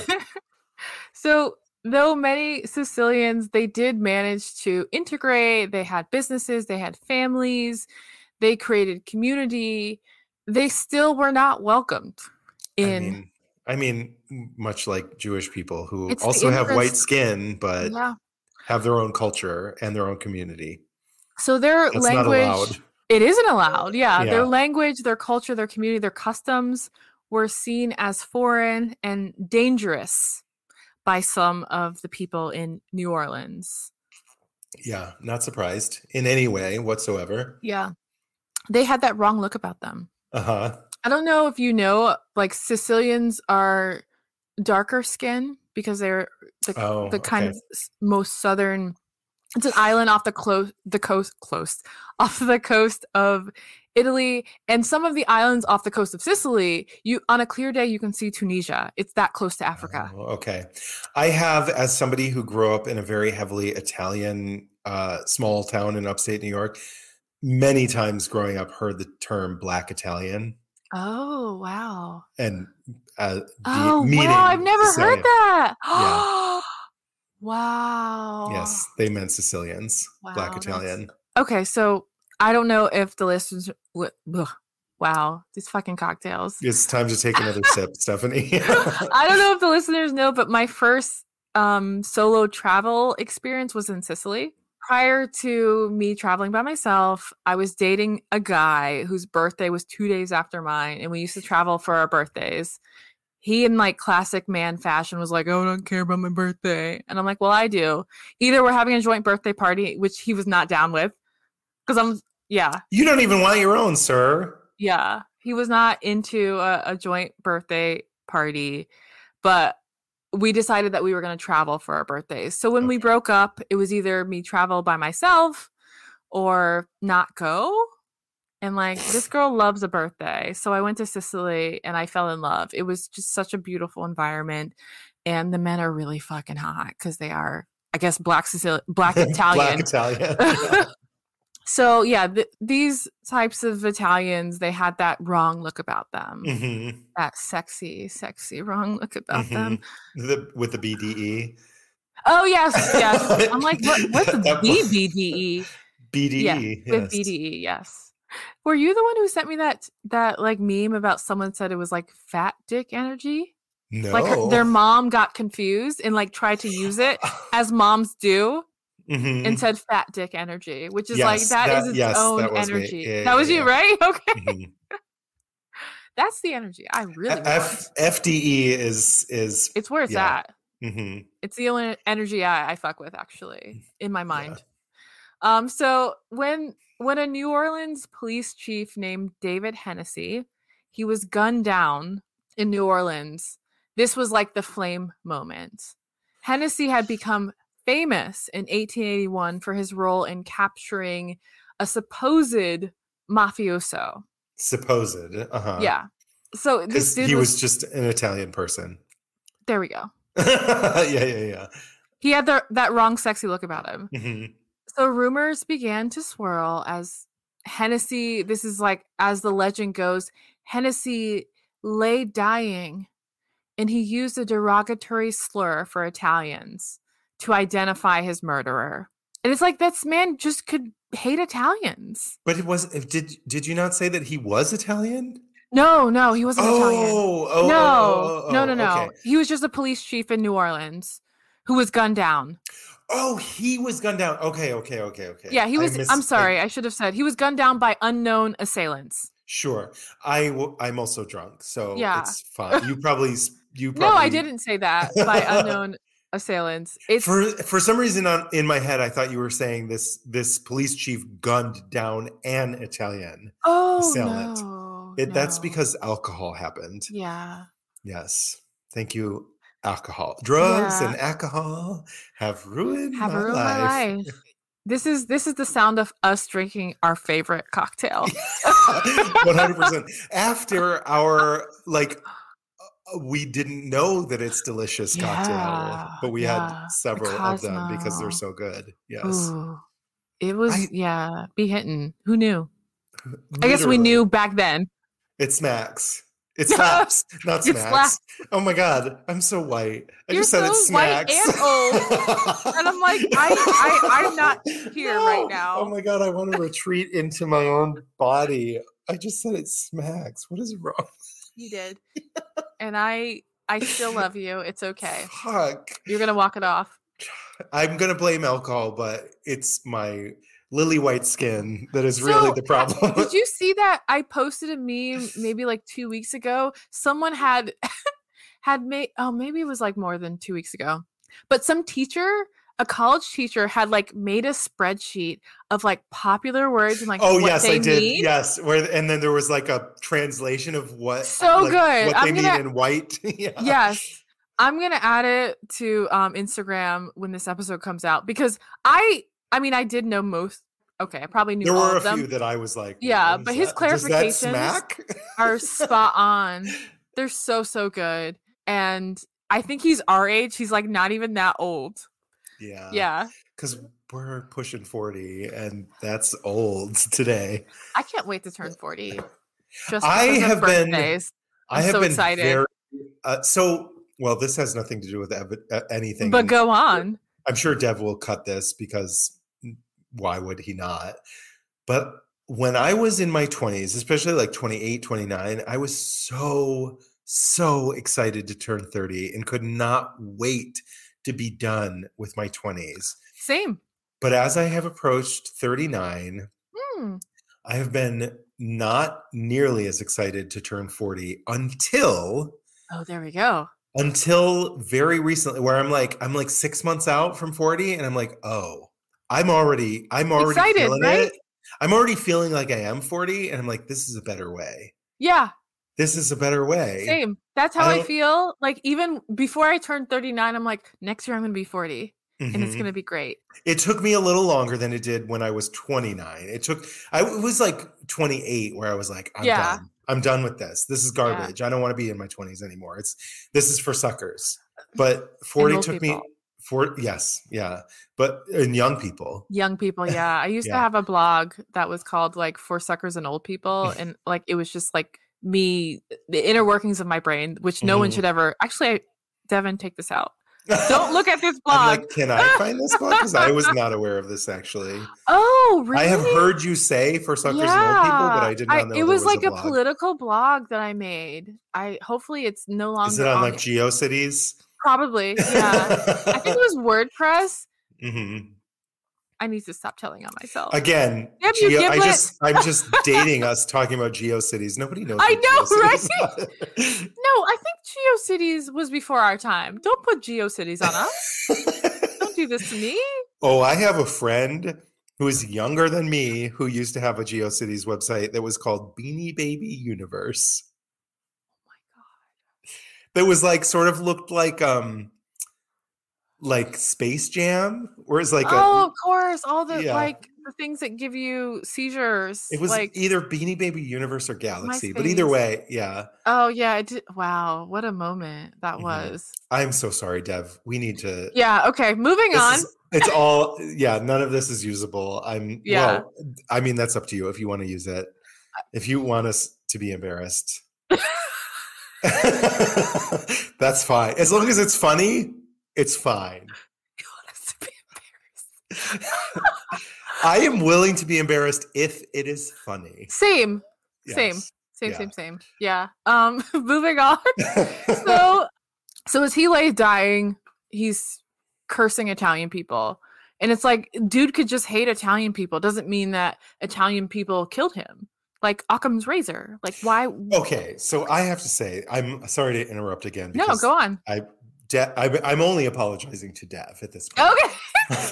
So though many Sicilians, they did manage to integrate, they had businesses, they had families, they created community, they still were not welcomed in. I mean, I mean, m- much like Jewish people who It's the also have white interest- skin, but Yeah. have their own culture and their own community. So their That's not language, allowed. it isn't allowed. Yeah. Yeah. Their language, their culture, their community, their customs were seen as foreign and dangerous by some of the people in New Orleans. Yeah, not surprised in any way whatsoever. Yeah. They had that wrong look about them. Uh huh. I don't know if you know, like Sicilians are darker skin because they're the, Oh, the kind okay. of s- most southern. It's an island off the close, the coast, close, off the coast of Italy, and some of the islands off the coast of Sicily. You on a clear day, you can see Tunisia. It's that close to Africa. Oh, okay. I have, as somebody who grew up in a very heavily Italian uh, small town in upstate New York, many times growing up heard the term Black Italian. Oh wow! And uh, be- Oh meaning wow! I've never Sicilian. heard that. Yeah. Wow. Yes, they meant Sicilians, Wow, Black that's- Italian. Okay, so I don't know if the listeners. Would, ugh, wow, these fucking cocktails. It's time to take another sip, Stephanie. I don't know if the listeners know, but my first um, solo travel experience was in Sicily. Prior to me traveling by myself, I was dating a guy whose birthday was two days after mine, and we used to travel for our birthdays. He, in like classic man fashion, was like, "Oh, I don't care about my birthday," and I'm like, "Well, I do." Either we're having a joint birthday party, which he was not down with, because I'm, yeah, You don't even want your own, sir. yeah, he was not into a, a joint birthday party, but we decided that we were going to travel for our birthdays. So when we Okay. broke up, it was either me travel by myself or not go. And like, this girl loves a birthday. So I went to Sicily and I fell in love. It was just such a beautiful environment. And the men are really fucking hot because they are, I guess, black Sicilian, black Italian. Black Italian. So yeah, th- these types of Italians, they had that wrong look about them. hmm That sexy, sexy wrong look about them. The, with the B D E. Oh yes, yes. I'm like, what, what's the That B was- B D E? B D E. Yeah, with yes. B D E, yes. Were you the one who sent me that that like meme about someone said it was like fat dick energy? No. Like her, their mom got confused and like tried to use it as moms do Mhm. and said fat dick energy, which is like Yes, that that- is its yes, own that was me. energy. Yeah, that yeah, was you, yeah. right? Okay. Mhm. That's the energy I really F- want. FDE is is It's where it's yeah. at. mhm. It's the only energy I, I fuck with, actually, in my mind. Um, so when when a New Orleans police chief named David Hennessy, he was gunned down in New Orleans. This was like the flame moment. Hennessy had become famous in eighteen eighty-one for his role in capturing a supposed mafioso. Supposed, uh-huh. Yeah. So this dude he was, was just an Italian person. There we go. yeah, yeah, yeah. He had the, that wrong sexy look about him. Mm-hmm. So rumors began to swirl as Hennessy, this is like, as the legend goes, Hennessy lay dying and he used a derogatory slur for Italians to identify his murderer. And it's like, this man just could hate Italians. But it was, did, did you not say that he was Italian? No, no, he wasn't oh, Italian. Oh, no, oh, oh, no, no, no. okay. He was just a police chief in New Orleans who was gunned down. Oh, he was gunned down. Okay, okay, okay, okay. Yeah, he was. I miss, I'm sorry, I, I should have said he was gunned down by unknown assailants. Sure, I w- I'm also drunk, so yeah. it's fine. You probably you probably. No, I didn't say that by unknown assailants. It's for for some reason on in my head, I thought you were saying this this police chief gunned down an Italian oh, assailant. No, it, no. That's because alcohol happened. Yeah. Yes. Thank you. Alcohol, drugs, yeah. and alcohol have ruined, have my, ruined life. my life. This is this is the sound of us drinking our favorite cocktail. one hundred percent. After our like, we didn't know that it's delicious yeah, cocktail, but we yeah. had several the of them because they're so good. Yes, Ooh, it was I, yeah, be hitting. Who knew? Literally. I guess we knew back then. It smacks. It slaps, not smacks. Slaps. Oh my god, I'm so white. I You're just said so it smacks. White and old. And I'm like, I, I, I'm not here no. right now. Oh my god, I want to retreat into my own body. I just said it smacks. What is wrong? You did, and I, I still love you. It's okay. Fuck. You're gonna walk it off. I'm gonna blame alcohol, but it's my lily white skin that is so, really the problem. Did you see that I posted a meme maybe like two weeks ago? Someone had had made oh maybe it was like more than two weeks ago, but some teacher, a college teacher, had like made a spreadsheet of like popular words and like oh what yes they I did mean. yes where and then there was like a translation of what so like, good what I'm they gonna, mean in white. yeah. Yes. I'm gonna add it to um, Instagram when this episode comes out because I, I mean, I did know most. Okay, I probably knew there all were of a them. few that I was like, yeah, but his that? Does that clarifications smack? are spot on. They're so so good, and I think he's our age. He's like not even that old. Yeah, yeah, because we're pushing forty, and that's old today. I can't wait to turn forty. Just I have been. birthdays. I I'm have so been excited. very. Uh, so well, this has nothing to do with ev- uh, anything. But go on. I'm sure Dev will cut this because why would he not? But when I was in my twenties, especially like twenty-eight, twenty-nine, I was so, so excited to turn thirty and could not wait to be done with my twenties. Same. But as I have approached thirty-nine, hmm. I have been not nearly as excited to turn forty until oh, there we go. Until very recently, where I'm like, I'm like six months out from forty, and I'm like, oh, I'm already, I'm already excited, feeling right? it. I'm already feeling like I am forty, and I'm like, this is a better way. Yeah. This is a better way. Same. That's how I I, feel. Like even before I turned thirty-nine, I'm like, next year I'm going to be forty. Mm-hmm. And it's going to be great. It took me a little longer than it did when I was twenty-nine. It took, I it was like twenty-eight where I was like, I'm yeah. done. I'm done with this. This is garbage. Yeah. I don't want to be in my twenties anymore. It's, this is for suckers. But forty took people. me, for, yes, yeah. But in young people. Young people, yeah. I used yeah. to have a blog that was called like For Suckers and Old People. And like, it was just like me, the inner workings of my brain, which no mm. one should ever, actually, I, Devin, take this out. Don't look at this blog. Like, can I find this blog? Because I was not aware of this actually. Oh, really? I have heard you say For Suckers yeah. and Old People, but I did not know I, it was, was like a, a political blog that I made. I hopefully it's no longer. Is it on, on like it. GeoCities? Probably, yeah. I think it was WordPress. Mm-hmm. I need to stop telling on myself. Again, Geo, I just I'm just dating us talking about GeoCities. Nobody knows. I know, right? No, I think GeoCities was before our time. Don't put GeoCities on us. Don't do this to me. Oh, I have a friend who is younger than me, who used to have a GeoCities website that was called Beanie Baby Universe. Oh my God. That was like sort of looked like um like Space Jam, or it's like Oh, a of course. All the yeah. like the things that give you seizures. It was like either Beanie Baby Universe or Galaxy, but MySpace. either way, yeah. Oh yeah, I did. Wow, what a moment that Mhm. was. I'm so sorry, Dev. We need to. Yeah. Okay. Moving This on. is, it's all yeah. None of this is usable. I'm Yeah. well. I mean, that's up to you if you want to use it. If you want us to be embarrassed, that's fine. As long as it's funny, it's fine. You want us to be embarrassed? I am willing to be embarrassed if it is funny. Same. Same. Yes. Same. Yeah. Same. Same. Yeah. Um. Moving on. so, so as he lays dying, he's cursing Italian people, and it's like, dude could just hate Italian people. Doesn't mean that Italian people killed him. Like Occam's razor. Like why? Okay, so I have to say, I'm sorry to interrupt again. No, because go on. I, De- I, I'm only apologizing to Dev at this point. Okay.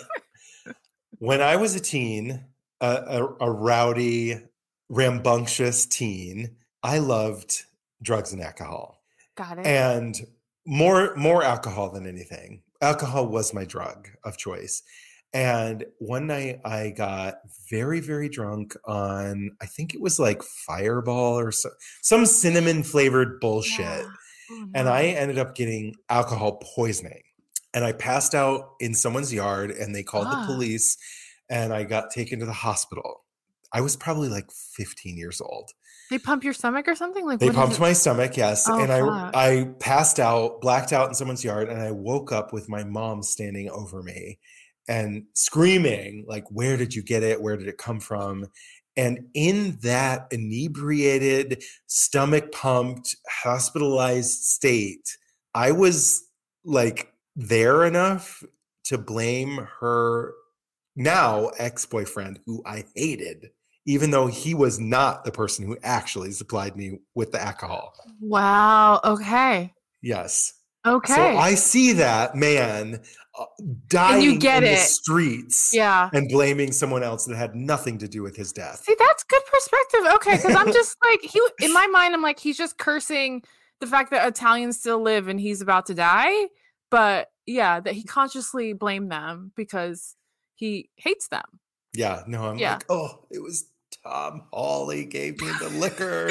When I was a teen, a, a, a rowdy, rambunctious teen, I loved drugs and alcohol, Got it. and more more alcohol than anything. Alcohol was my drug of choice. And one night I got very, very drunk on, I think it was like Fireball or so, some cinnamon flavored bullshit. Yeah. Oh, And no. I ended up getting alcohol poisoning. And I passed out in someone's yard, and they called Ah. the police, and I got taken to the hospital. I was probably like fifteen years old. They pump your stomach or something? Like They what is pumped it? my stomach, yes. Oh, and fuck. I I passed out, blacked out in someone's yard, and I woke up with my mom standing over me and screaming, like, where did you get it? Where did it come from? And in that inebriated, stomach pumped, hospitalized state, I was like there enough to blame her now ex-boyfriend, who I hated, even though he was not the person who actually supplied me with the alcohol. Wow. Okay. Yes. Okay. So I see that man uh, dying get in the it. streets yeah. and blaming someone else that had nothing to do with his death. See, that's good perspective. Okay, because I'm just like he in my mind, I'm like he's just cursing the fact that Italians still live and he's about to die. But yeah, that he consciously blamed them because he hates them. Yeah, no, I'm Yeah. like, oh, it was Tom Hawley gave me the liquor.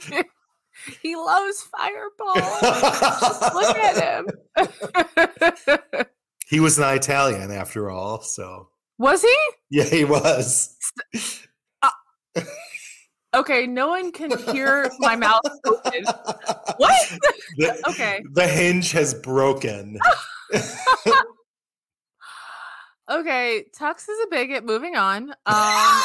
He loves Fireball. Just look at him. He was an Italian after all, so Was he? yeah, he was. Okay, no one can hear my mouth open. What? The, Okay. The hinge has broken. Okay, Tux is a bigot. Moving on. Um,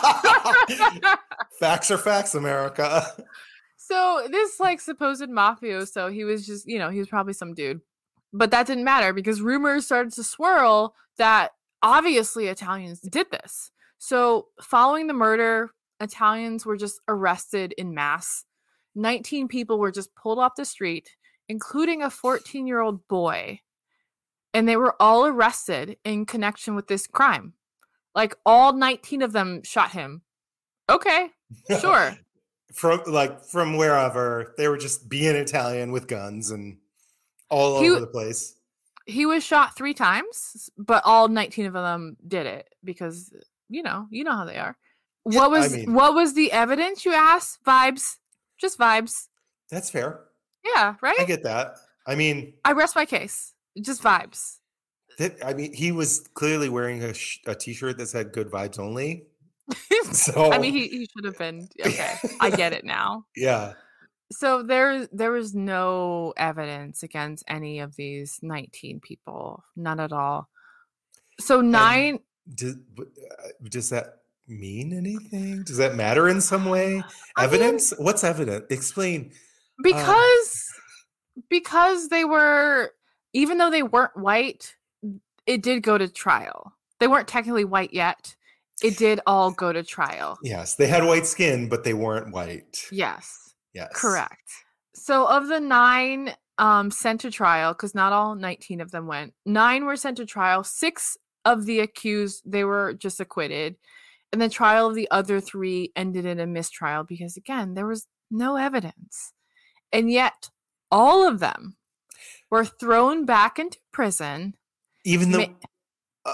Facts are facts, America. so this like supposed mafioso, he was just, you know, he was probably some dude. But that didn't matter because rumors started to swirl that obviously Italians did this. So following the murder, Italians were just arrested in mass. nineteen people were just pulled off the street, including a fourteen-year-old boy. And they were all arrested in connection with this crime. Like all nineteen of them shot him. Okay, sure. From like from wherever, they were just being Italian with guns and all He- over the place. He was shot three times, but all nineteen of them did it because, you know, you know how they are. Yeah, What was I mean- what was the evidence, you asked? Vibes. Just vibes. That's fair. Yeah, right? I get that. I mean, I rest my case. Just vibes. that, I mean, he was clearly wearing a, sh- a t-shirt that said "Good Vibes Only." So I mean, he, he should have been. Okay, I get it now. yeah. So there, there was no evidence against any of these nineteen people. None at all. So nine. Does, uh, does that mean anything? Does that matter in some way? I mean- Evidence? What's evidence? Explain. because because they were, even though they weren't white, it did go to trial. They weren't technically white yet. It did all go to trial. Yes, they had white skin, but they weren't white. Yes, Yes. correct. So of the nine um sent to trial, because not all nineteen of them went, nine were sent to trial. Six of the accused, they were just acquitted. And the trial of the other three ended in a mistrial because, again, there was no evidence. And yet, all of them were thrown back into prison. Even though... Ma- uh,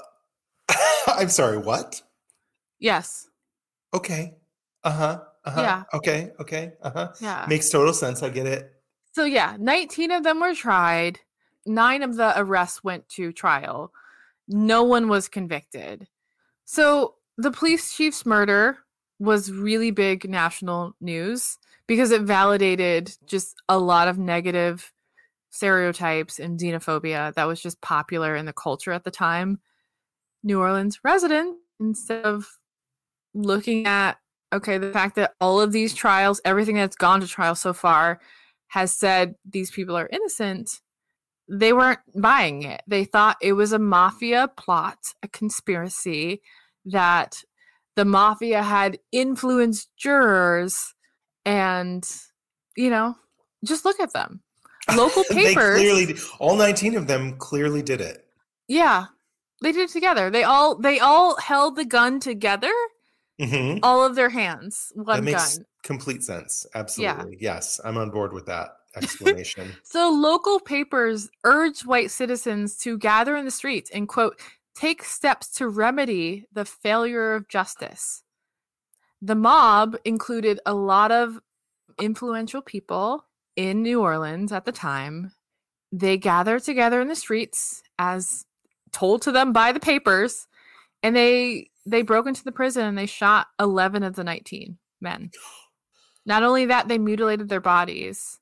I'm sorry, what? Yes. Okay. Uh-huh. Uh-huh. Yeah. Okay. Okay. Uh-huh. Yeah. Makes total sense. I get it. So, yeah, nineteen of them were tried. Nine of the arrests went to trial. No one was convicted. So the police chief's murder was really big national news because it validated just a lot of negative stereotypes and xenophobia that was just popular in the culture at the time. New Orleans residents, instead of looking at, okay, the fact that all of these trials, everything that's gone to trial so far has said these people are innocent, they weren't buying it. They thought it was a mafia plot, a conspiracy, that the mafia had influenced jurors. And, you know, just look at them. Local papers. They clearly, all nineteen of them clearly did it. Yeah, they did it together. They all they all held the gun together. Mm-hmm. All of their hands, one that makes gun. Complete sense. Absolutely. Yeah. Yes, I'm on board with that explanation. So local papers urged white citizens to gather in the streets and, quote, take steps to remedy the failure of justice. The mob included a lot of influential people in New Orleans at the time. They gathered together in the streets as told to them by the papers, and they they broke into the prison and they shot eleven of the nineteen men. Not only that, they mutilated their bodies.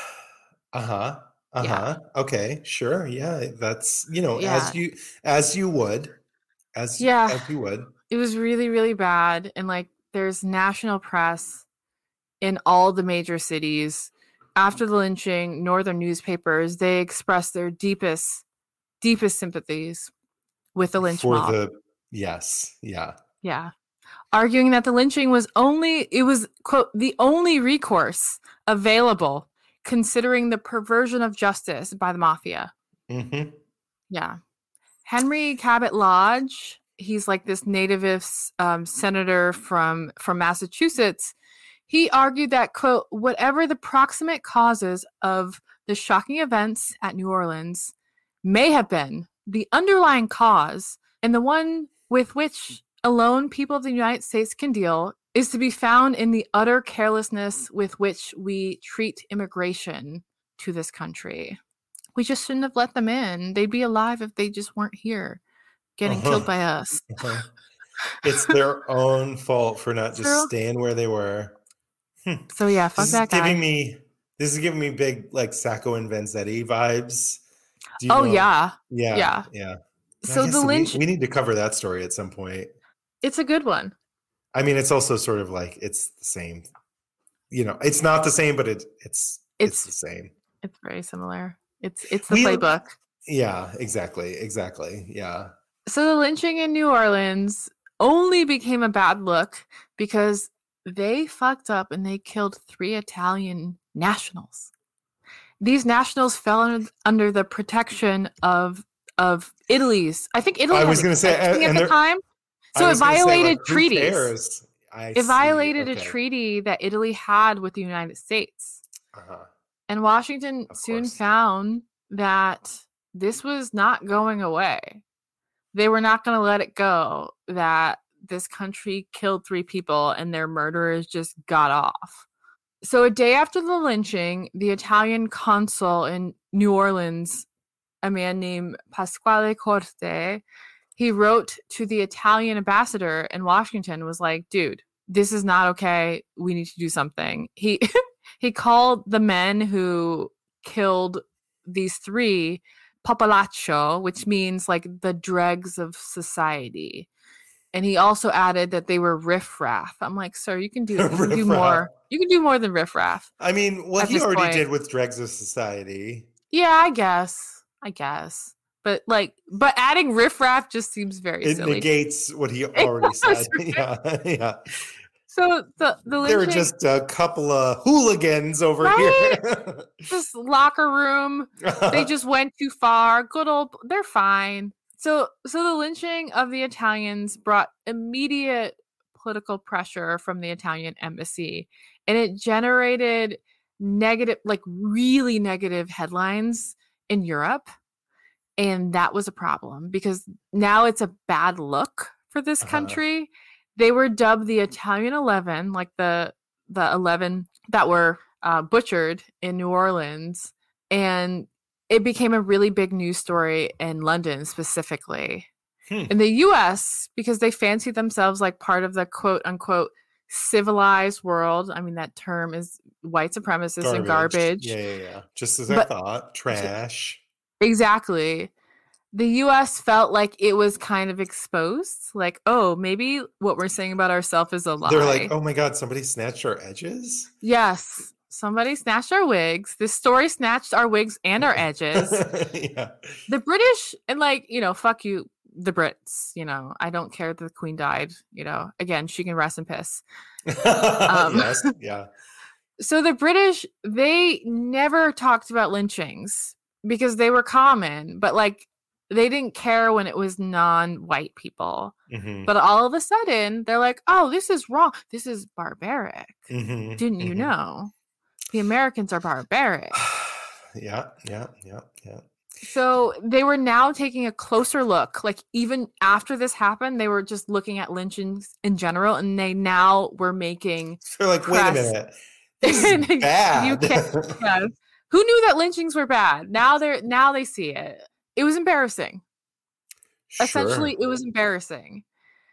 Uh-huh. Uh-huh. Yeah. Okay, sure. Yeah, that's, you know, Yeah. as you as you would. As Yeah. as you would. It was really, really bad. And like there's national press in all the major cities. After the lynching, northern newspapers, they expressed their deepest, deepest sympathies with the lynch For mob. the yes, yeah. Yeah. Arguing that the lynching was only, it was, quote, the only recourse available considering the perversion of justice by the mafia. Mm-hmm. Yeah. Henry Cabot Lodge, he's like this nativist um, senator from, from Massachusetts. He argued that, quote, whatever the proximate causes of the shocking events at New Orleans may have been, the underlying cause, and the one with which alone people of the United States can deal, is to be found in the utter carelessness with which we treat immigration to this country. We just shouldn't have let them in. They'd be alive if they just weren't here, getting Uh-huh. killed by us. Uh-huh. It's their own fault for not just True. staying where they were. Hmm. So yeah, fuck This is that guy. giving me this is giving me big like Sacco and Vanzetti vibes. Do you Oh know- yeah. yeah, yeah. yeah. I So guess the we- lynch, we need to cover that story at some point. it's a good one. I mean, it's also sort of like it's the same. You know, it's not the same, but it it's it's, It's- the same. It's very similar. It's it's the We- playbook. Yeah, exactly, exactly. Yeah. So the lynching in New Orleans only became a bad look because they fucked up and they killed three Italian nationals. These nationals fell under, under the protection of of Italy's. I think Italy I was had gonna a say, king and- at and the there- time. I So it was gonna say, like, violated who treaties. cares? I It see, violated a okay. treaty that Italy had with the United States. Uh-huh. And Washington Of soon course. found that this was not going away. They were not going to let it go that this country killed three people and their murderers just got off. So a day after the lynching, the Italian consul in New Orleans, a man named Pasquale Corte, he wrote to the Italian ambassador in Washington, was like, dude, this is not okay. We need to do something. He he called the men who killed these three popolaccio, which means like the dregs of society. And he also added that they were riffraff. I'm like, sir, you can do, you can do Riffraff. more. You can do more than riffraff. I mean, what At he this already point- did with Dregs of Society. Yeah, I guess. I guess. But like, but adding riffraff just seems very It silly. negates what he already was said. Yeah, yeah. So the the There were lynching, just a couple of hooligans over Right? here. this locker room, they just went too far. Good old, they're fine. So, so the lynching of the Italians brought immediate political pressure from the Italian embassy, and it generated negative, like really negative headlines in Europe. And that was a problem because now it's a bad look for this Uh-huh. country. They were dubbed the Italian eleven, like the the eleven that were uh, butchered in New Orleans. And it became a really big news story in London specifically. Hmm. In the U S, because they fancied themselves like part of the quote unquote civilized world. I mean, that term is white supremacist and garbage. Yeah, yeah, yeah. Just as I But- thought. Trash. Exactly. The U S felt like it was kind of exposed. Like, oh, maybe what we're saying about ourselves is a lie. They're like, oh my God, somebody snatched our edges? Yes. Somebody snatched our wigs. This story snatched our wigs and our edges. Yeah. The British, and like, you know, fuck you, the Brits. You know, I don't care that the Queen died. You know, again, she can rest in piss. Um, Yes, yeah. So the British, they never talked about lynchings because they were common, but like they didn't care when it was non-white people. Mhm, But all of a sudden, they're like, oh, this is wrong. This is barbaric. mhm, Didn't you mhm. know? The Americans are barbaric. Yeah, yeah, yeah, yeah. So they were now taking a closer look. Like even after this happened, they were just looking at lynchings in general, and they now were making They're like, wait a Press. minute. This is You bad. can't- yes. Who knew that lynchings were bad? Now they're now they see it. It was embarrassing. Sure. Essentially, it was embarrassing.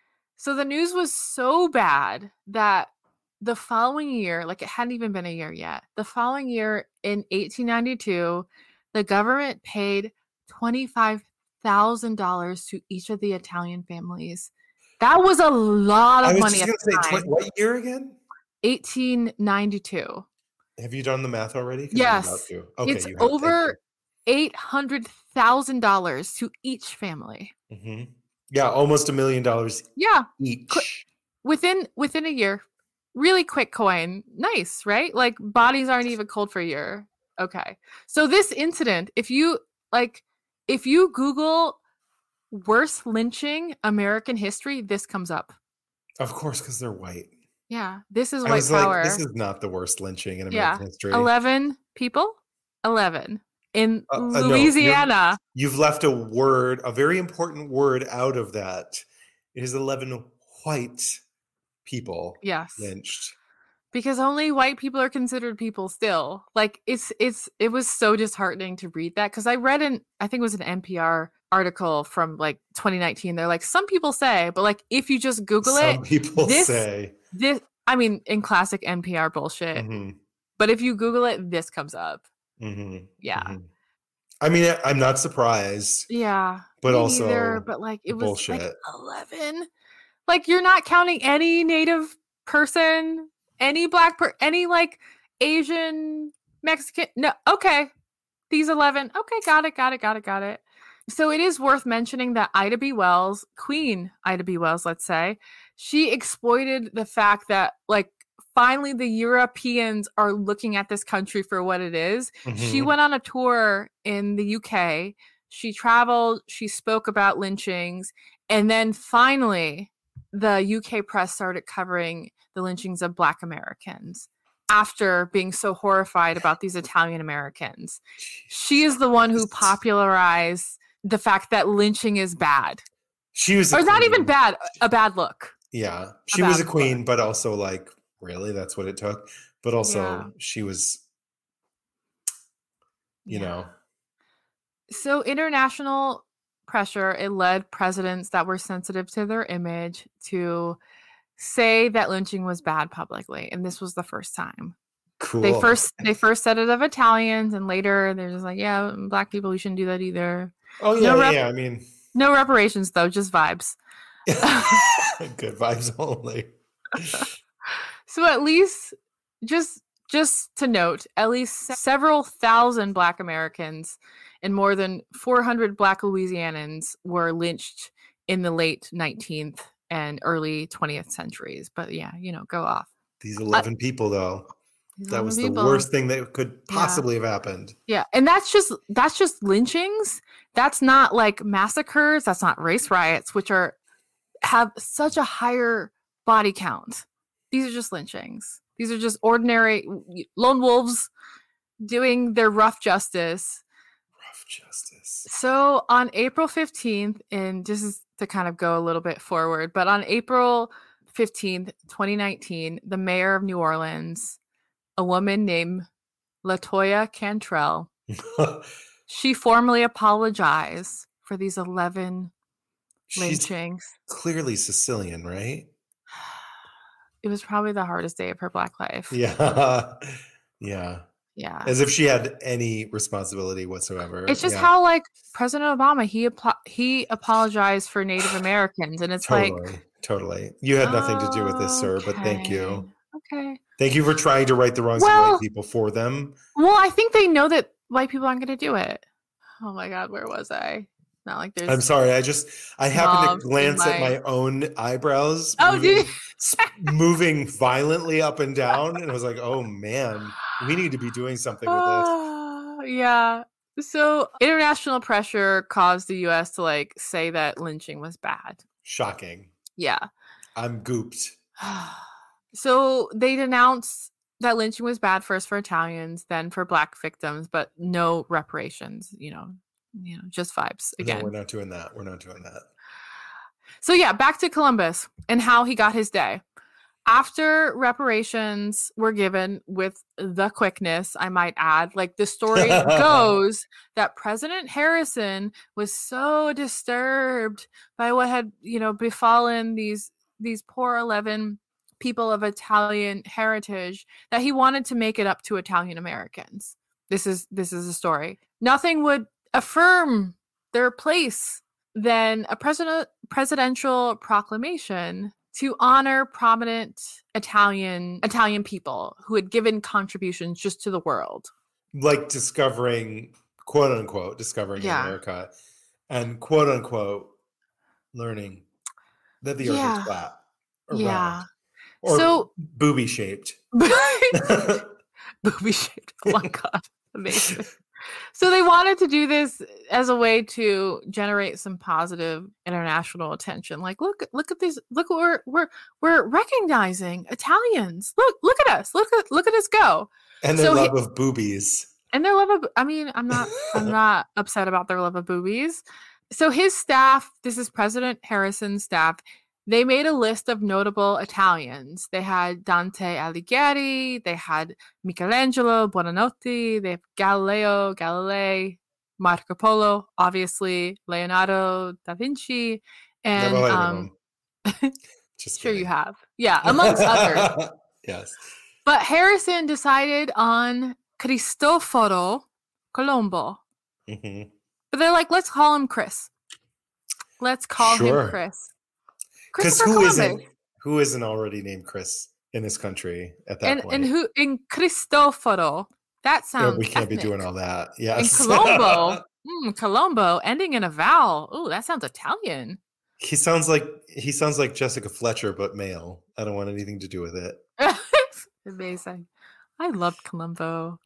So the news was so bad that the following year, like it hadn't even been a year yet, the following year in eighteen ninety-two, the government paid twenty-five thousand dollars to each of the Italian families. That was a lot I of was money just at gonna the say, time. tw- what year again? eighteen ninety-two. Have you done the math already? 'Cause I'm Yes. about to. Okay, It's you have. Thank over eight hundred thousand dollars to each family. you. Mhm. Yeah, almost a million dollars Yeah, each. within within a year. Really quick coin. Nice, right? Like bodies aren't even cold for a year. Okay. So this incident, if you like if you Google worst lynching American history, this comes up. Of course, because they're white. Yeah, this is I white was power. like, this is not the worst lynching in Yeah. American history. eleven people? eleven in Uh, uh, no, you're- Louisiana. You've left a word, a very important word out of that. It is eleven white people Yes. lynched. Because only white people are considered people still. Like it's it's it was so disheartening to read that because I read an I think it was an N P R article from like twenty nineteen. They're like some people say, but like if you just Google Some it, people this- say. this I mean in classic N P R bullshit. Mhm, But if you Google it, this comes up. mhm, Yeah. mhm. I mean, I- I'm not surprised, Yeah. but me also neither, but like it was like bullshit. eleven. Like you're not counting any native person, any black per any like Asian, Mexican. No, okay. These eleven. Okay, got it, got it, got it, got it. So it is worth mentioning that Ida B. Wells, Queen Ida B. Wells, let's say, she exploited the fact that like finally the Europeans are looking at this country for what it is. She Mhm. went on a tour in the U K. She traveled, she spoke about lynchings, and then finally the U K press started covering the lynchings of Black Americans after being so horrified about these Italian Americans. She is the one who Jesus. popularized the fact that lynching is bad. She was, a Or not even queen. bad, a bad look. Yeah, she was a bad queen, look. but also like, really, that's what it took. But also, Yeah. she was, you Yeah. know, So international pressure, it led presidents that were sensitive to their image to say that lynching was bad publicly. And this was the first time. cool. They first they first said it of Italians, and later they're just like, yeah, black people, we shouldn't do that either. Oh yeah, no yeah, rep- yeah. I mean, No reparations though, just vibes. good vibes only. So at least just just to note, at least se- several thousand black Americans and more than four hundred black Louisianans were lynched in the late nineteenth and early twentieth centuries. But yeah, you know, go off. These eleven people, though, These that eleven was people. the worst thing that could Yeah. possibly have happened. Yeah, and that's just that's just lynchings. That's not like massacres. That's not race riots, which are have such a higher body count. These are just lynchings. These are just ordinary lone wolves doing their rough justice. Rough justice. So on April fifteenth, and this is to kind of go a little bit forward, but on April fifteenth, twenty nineteen, the mayor of New Orleans, a woman named LaToya Cantrell, she formally apologized for these eleven She's lynchings. clearly Sicilian, right? It was probably the hardest day of her Black life. Yeah. Yeah. Yeah. As if she had any responsibility whatsoever. It's just yeah. how like President Obama, he apo- he apologized for Native Americans, and it's totally, like totally. You had nothing to do with this, sir, but thank you. Okay. Thank you for trying to right the wrongs Well- of white people for them. Well, I think they know that white people aren't going to do it. Oh my God, where was I? Not like there's. I'm sorry. I just I happened mobs to in glance at my- my own eyebrows Oh, moving, dude. s- moving violently up and down, and I was like, "Oh man, we need to be doing something with this." Ah, yeah. So international pressure caused the U S to like say that lynching was bad. Shocking. Yeah. I'm gooped. So they denounced that lynching was bad, first for Italians, then for Black victims, but no reparations. You know, you know, just vibes again. No, we're not doing that. We're not doing that. So yeah, back to Columbus and how he got his day. After reparations were given with the quickness, I might add, like the story goes that President Harrison was so disturbed by what had, you know, befallen these these poor eleven people of Italian heritage that he wanted to make it up to Italian Americans. This is this is a story. Nothing would affirm their place than a president presidential proclamation to honor prominent Italian Italian people who had given contributions just to the world. Like discovering, quote unquote, discovering Yeah. America, and quote unquote, learning that the earth Yeah. is flat or Yeah. round or So booby shaped. booby shaped. Oh my God. Amazing. So they wanted to do this as a way to generate some positive international attention. Like, look, look at this. Look, we're we're we're recognizing Italians. Look, look at us. Look at look at us go. And their So he- love of boobies. And their love of, I mean, I'm not, I'm not upset about their love of boobies. So his staff, this is President Harrison's staff, they made a list of notable Italians. They had Dante Alighieri, they had Michelangelo Buonarroti, they have Galileo Galilei, Marco Polo, obviously, Leonardo da Vinci, and Never heard um, of them. Just sure you kidding. have, yeah, amongst others. Yes. But Harrison decided on Cristoforo Colombo. hmm But they're like, let's call him Chris. Let's call Sure. him Chris. Because Christopher who Columbus. isn't who isn't already named Chris in this country at that And point? and who in Cristoforo? That Yeah, sounds we can't be ethnic. doing all that. In Yes. Colombo, mm, Colombo, ending in a vowel. Ooh, that sounds Italian. he sounds like he sounds like Jessica Fletcher, but male. I don't want anything to do with it. Amazing. I loved Colombo.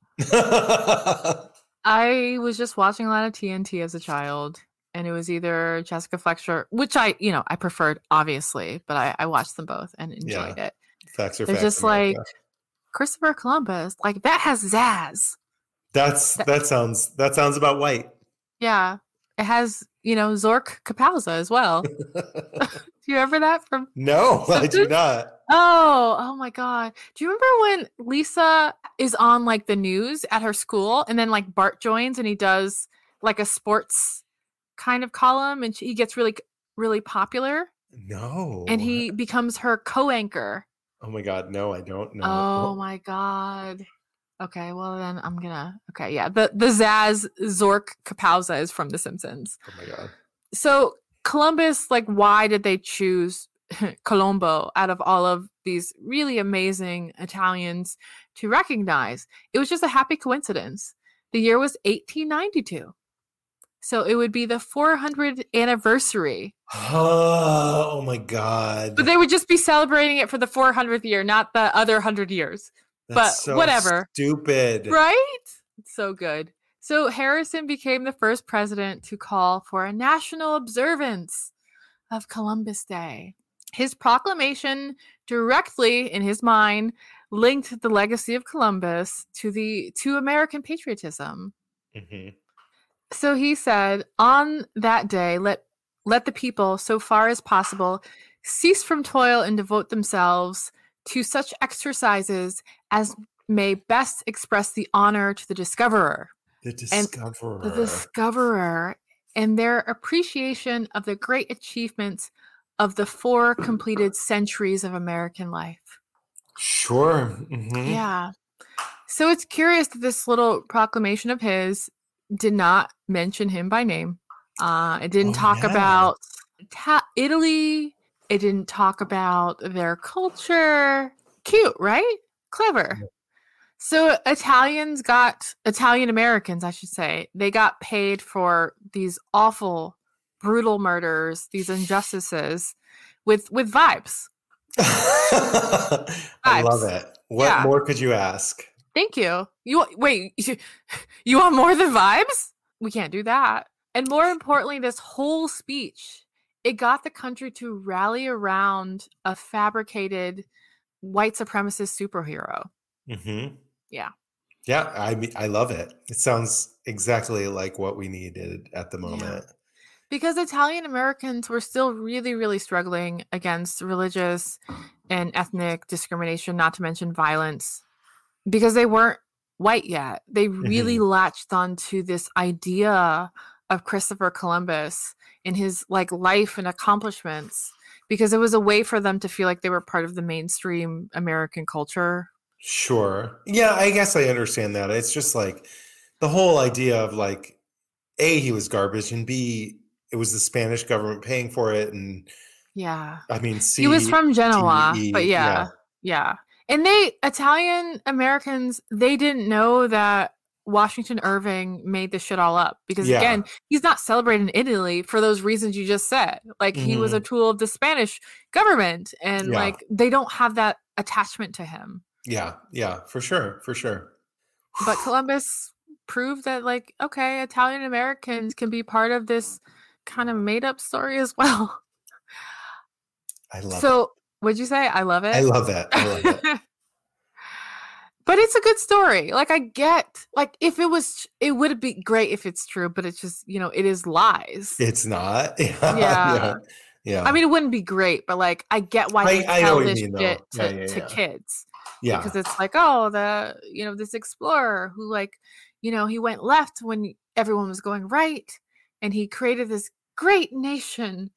I was just watching a lot of T N T as a child, and it was either Jessica Fletcher, which I, you know, I preferred, obviously, but I, I watched them both and enjoyed it. Facts are They're facts. just America. like Christopher Columbus, like that has zazz. that's that sounds that sounds about white. Yeah, it has, you know, Zork Kapauza as well. Do you remember that from? No, I do Simpsons? not. Oh, oh my God! Do you remember when Lisa is on like the news at her school, and then like Bart joins and he does like a sports kind of column, and she, he gets really, really popular, No. and he becomes her co-anchor. Oh my god, no, I don't know. Oh my God. Okay, well then I'm gonna. Okay, yeah. The the Zaz Zork Kapauza is from The Simpsons. Oh my god. So Columbus, like, why did they choose Colombo out of all of these really amazing Italians to recognize? It was just a happy coincidence. The year was eighteen ninety-two. So it would be the four hundredth anniversary. Oh, oh my god. But they would just be celebrating it for the four hundredth year, not the other one hundred years. That's but so whatever. Stupid. Right? It's so good. So Harrison became the first president to call for a national observance of Columbus Day. His proclamation directly, in his mind, linked the legacy of Columbus to the to American patriotism. Mm-hmm. So he said, on that day, let let the people, so far as possible, cease from toil and devote themselves to such exercises as may best express the honor to the discoverer. The discoverer. And the discoverer and their appreciation of the great achievements of the four completed centuries of American life. Sure. Mm-hmm. Yeah. So it's curious that this little proclamation of his did not mention him by name. Uh, it didn't Oh, talk yeah. about ta- Italy. It didn't talk about their culture. Cute, right? Clever. So Italians got, Italian Americans, I should say, they got paid for these awful, brutal murders, these injustices with with vibes. I love it. What Yeah. more could you ask? Thank you. You wait, you, you want more than vibes? We can't do that. And more importantly, this whole speech, it got the country to rally around a fabricated white supremacist superhero. Mm-hmm. Yeah. Yeah, I mean, I love it. It sounds exactly like what we needed at the moment. Because Italian Americans were still really, really struggling against religious and ethnic discrimination, not to mention violence, because they weren't white yet. They really Mhm. latched onto this idea of Christopher Columbus and his like life and accomplishments, because it was a way for them to feel like they were part of the mainstream American culture. Sure. Yeah, I guess I understand that. It's just like the whole idea of like, A, he was garbage, and B, it was the Spanish government paying for it. And Yeah. I mean, C, He was from Genoa, D, E, but yeah, yeah. And they, Italian Americans, they didn't know that Washington Irving made this shit all up. Because Yeah. again, he's not celebrated in Italy for those reasons you just said. Like he was a tool of the Spanish government, and Yeah. like they don't have that attachment to him. Yeah, yeah, for sure, for sure. But Columbus proved that, like, okay, Italian Americans can be part of this kind of made up story as well. I love it. So, what'd you say? I love it. I love that. I love it. But it's a good story. Like, I get, like, if it was, it would be great if it's true, but it's just, you know, it is lies. It's not. Yeah. Yeah. Yeah. Yeah. I mean, it wouldn't be great, but like, I get why I- they I know tell what you this mean, though. shit to, Yeah, yeah, to yeah. kids. yeah. Because it's like, oh, the, you know, this explorer who, like, you know, he went left when everyone was going right, and he created this great nation.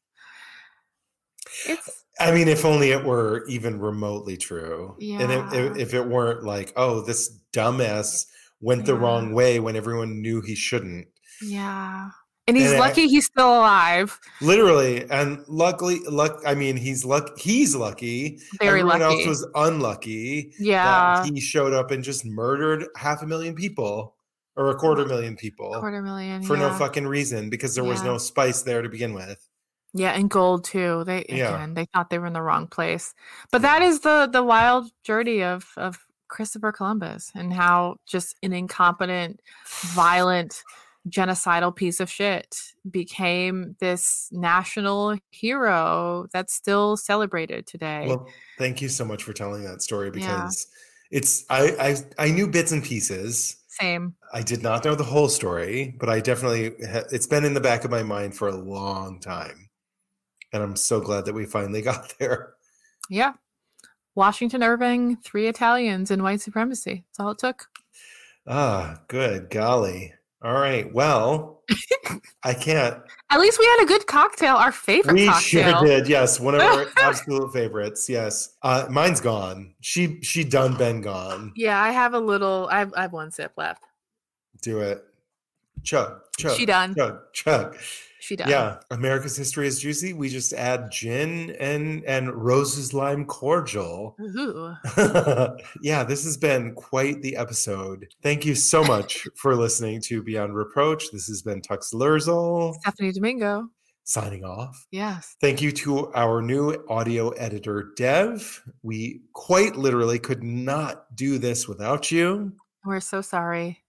It's, I mean, if only it were even remotely true. And if, if, Yeah. if it weren't like, oh, this dumbass went the Yeah. wrong way when everyone knew he shouldn't. yeah. And he's And I- lucky he's still alive. Literally. And luckily, luck. I mean, he's luck. He's lucky. Very Everyone lucky. else was unlucky. Yeah. That he showed up and just murdered half a million people or a quarter million people Quarter million. for yeah. no fucking reason, because there was Yeah. no spice there to begin with. Yeah, and gold too. They Yeah. again, they thought they were in the wrong place. But that is the the wild journey of of Christopher Columbus, and how just an incompetent, violent, genocidal piece of shit became this national hero that's still celebrated today. Well, thank you so much for telling that story, Yeah. because it's I, I I knew bits and pieces. Same. I did not know the whole story, but I definitely ha- it's been in the back of my mind for a long time, and I'm so glad that we finally got there. Yeah. Washington Irving, three Italians, and white supremacy. That's all it took. Ah, good golly! All right, well, I can't. At least we had a good cocktail, our favorite We cocktail. sure did. Yes, one of our absolute favorites. Yes, uh, mine's gone. She she done been gone. Yeah, I have a little. I have, I have one sip left. Do it. Chug, chug. She done. Chug, chug. She done. Yeah, America's history is juicy. We just add gin and and Rose's lime cordial. Ooh. Yeah, this has been quite the episode. Thank you so much for listening to Beyond Reproach. This has been Tux Lerzel Stephanie Domingo. signing off. Yes. Thank you to our new audio editor, Dev. We quite literally could not do this without you. We're so sorry.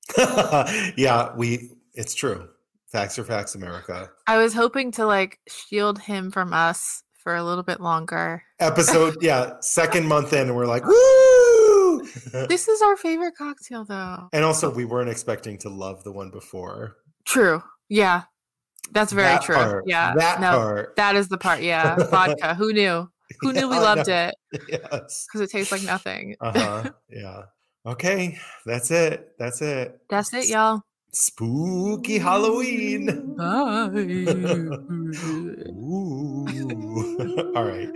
Yeah, we. It's true. Facts are facts, America. I was hoping to like shield him from us for a little bit longer. Episode, yeah, second month in, and we're like, woo! This is our favorite cocktail, though. And also, we weren't expecting to love the one before. True. Yeah. That's very That true. part, Yeah. that no, part. that is the part. Yeah. Vodka. Who knew? Who knew we Yeah, loved no. it? Yes. Because it tastes like nothing. Uh-huh. Yeah. Okay. That's it. That's it. That's it, y'all. Spooky Halloween. Bye. Ooh. All right.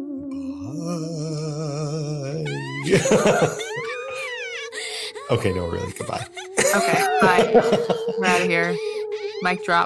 Bye. Okay, no, really. Goodbye. Okay. Bye. We're out of here. Mic drop.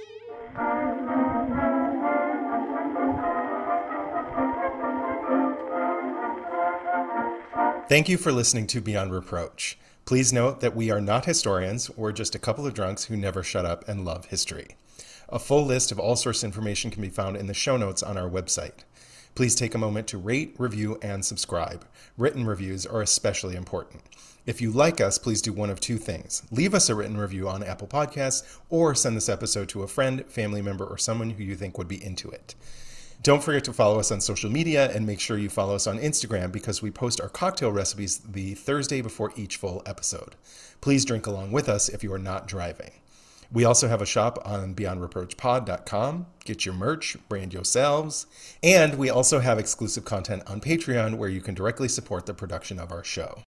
Thank you for listening to Beyond Reproach. Please note that we are not historians, we're just a couple of drunks who never shut up and love history. A full list of all source information can be found in the show notes on our website. Please take a moment to rate, review, and subscribe. Written reviews are especially important. If you like us, please do one of two things. Leave us a written review on Apple Podcasts, or send this episode to a friend, family member, or someone who you think would be into it. Don't forget to follow us on social media, and make sure you follow us on Instagram because we post our cocktail recipes the Thursday before each full episode. Please drink along with us if you are not driving. We also have a shop on beyond reproach pod dot com. Get your merch, brand yourselves. And we also have exclusive content on Patreon where you can directly support the production of our show.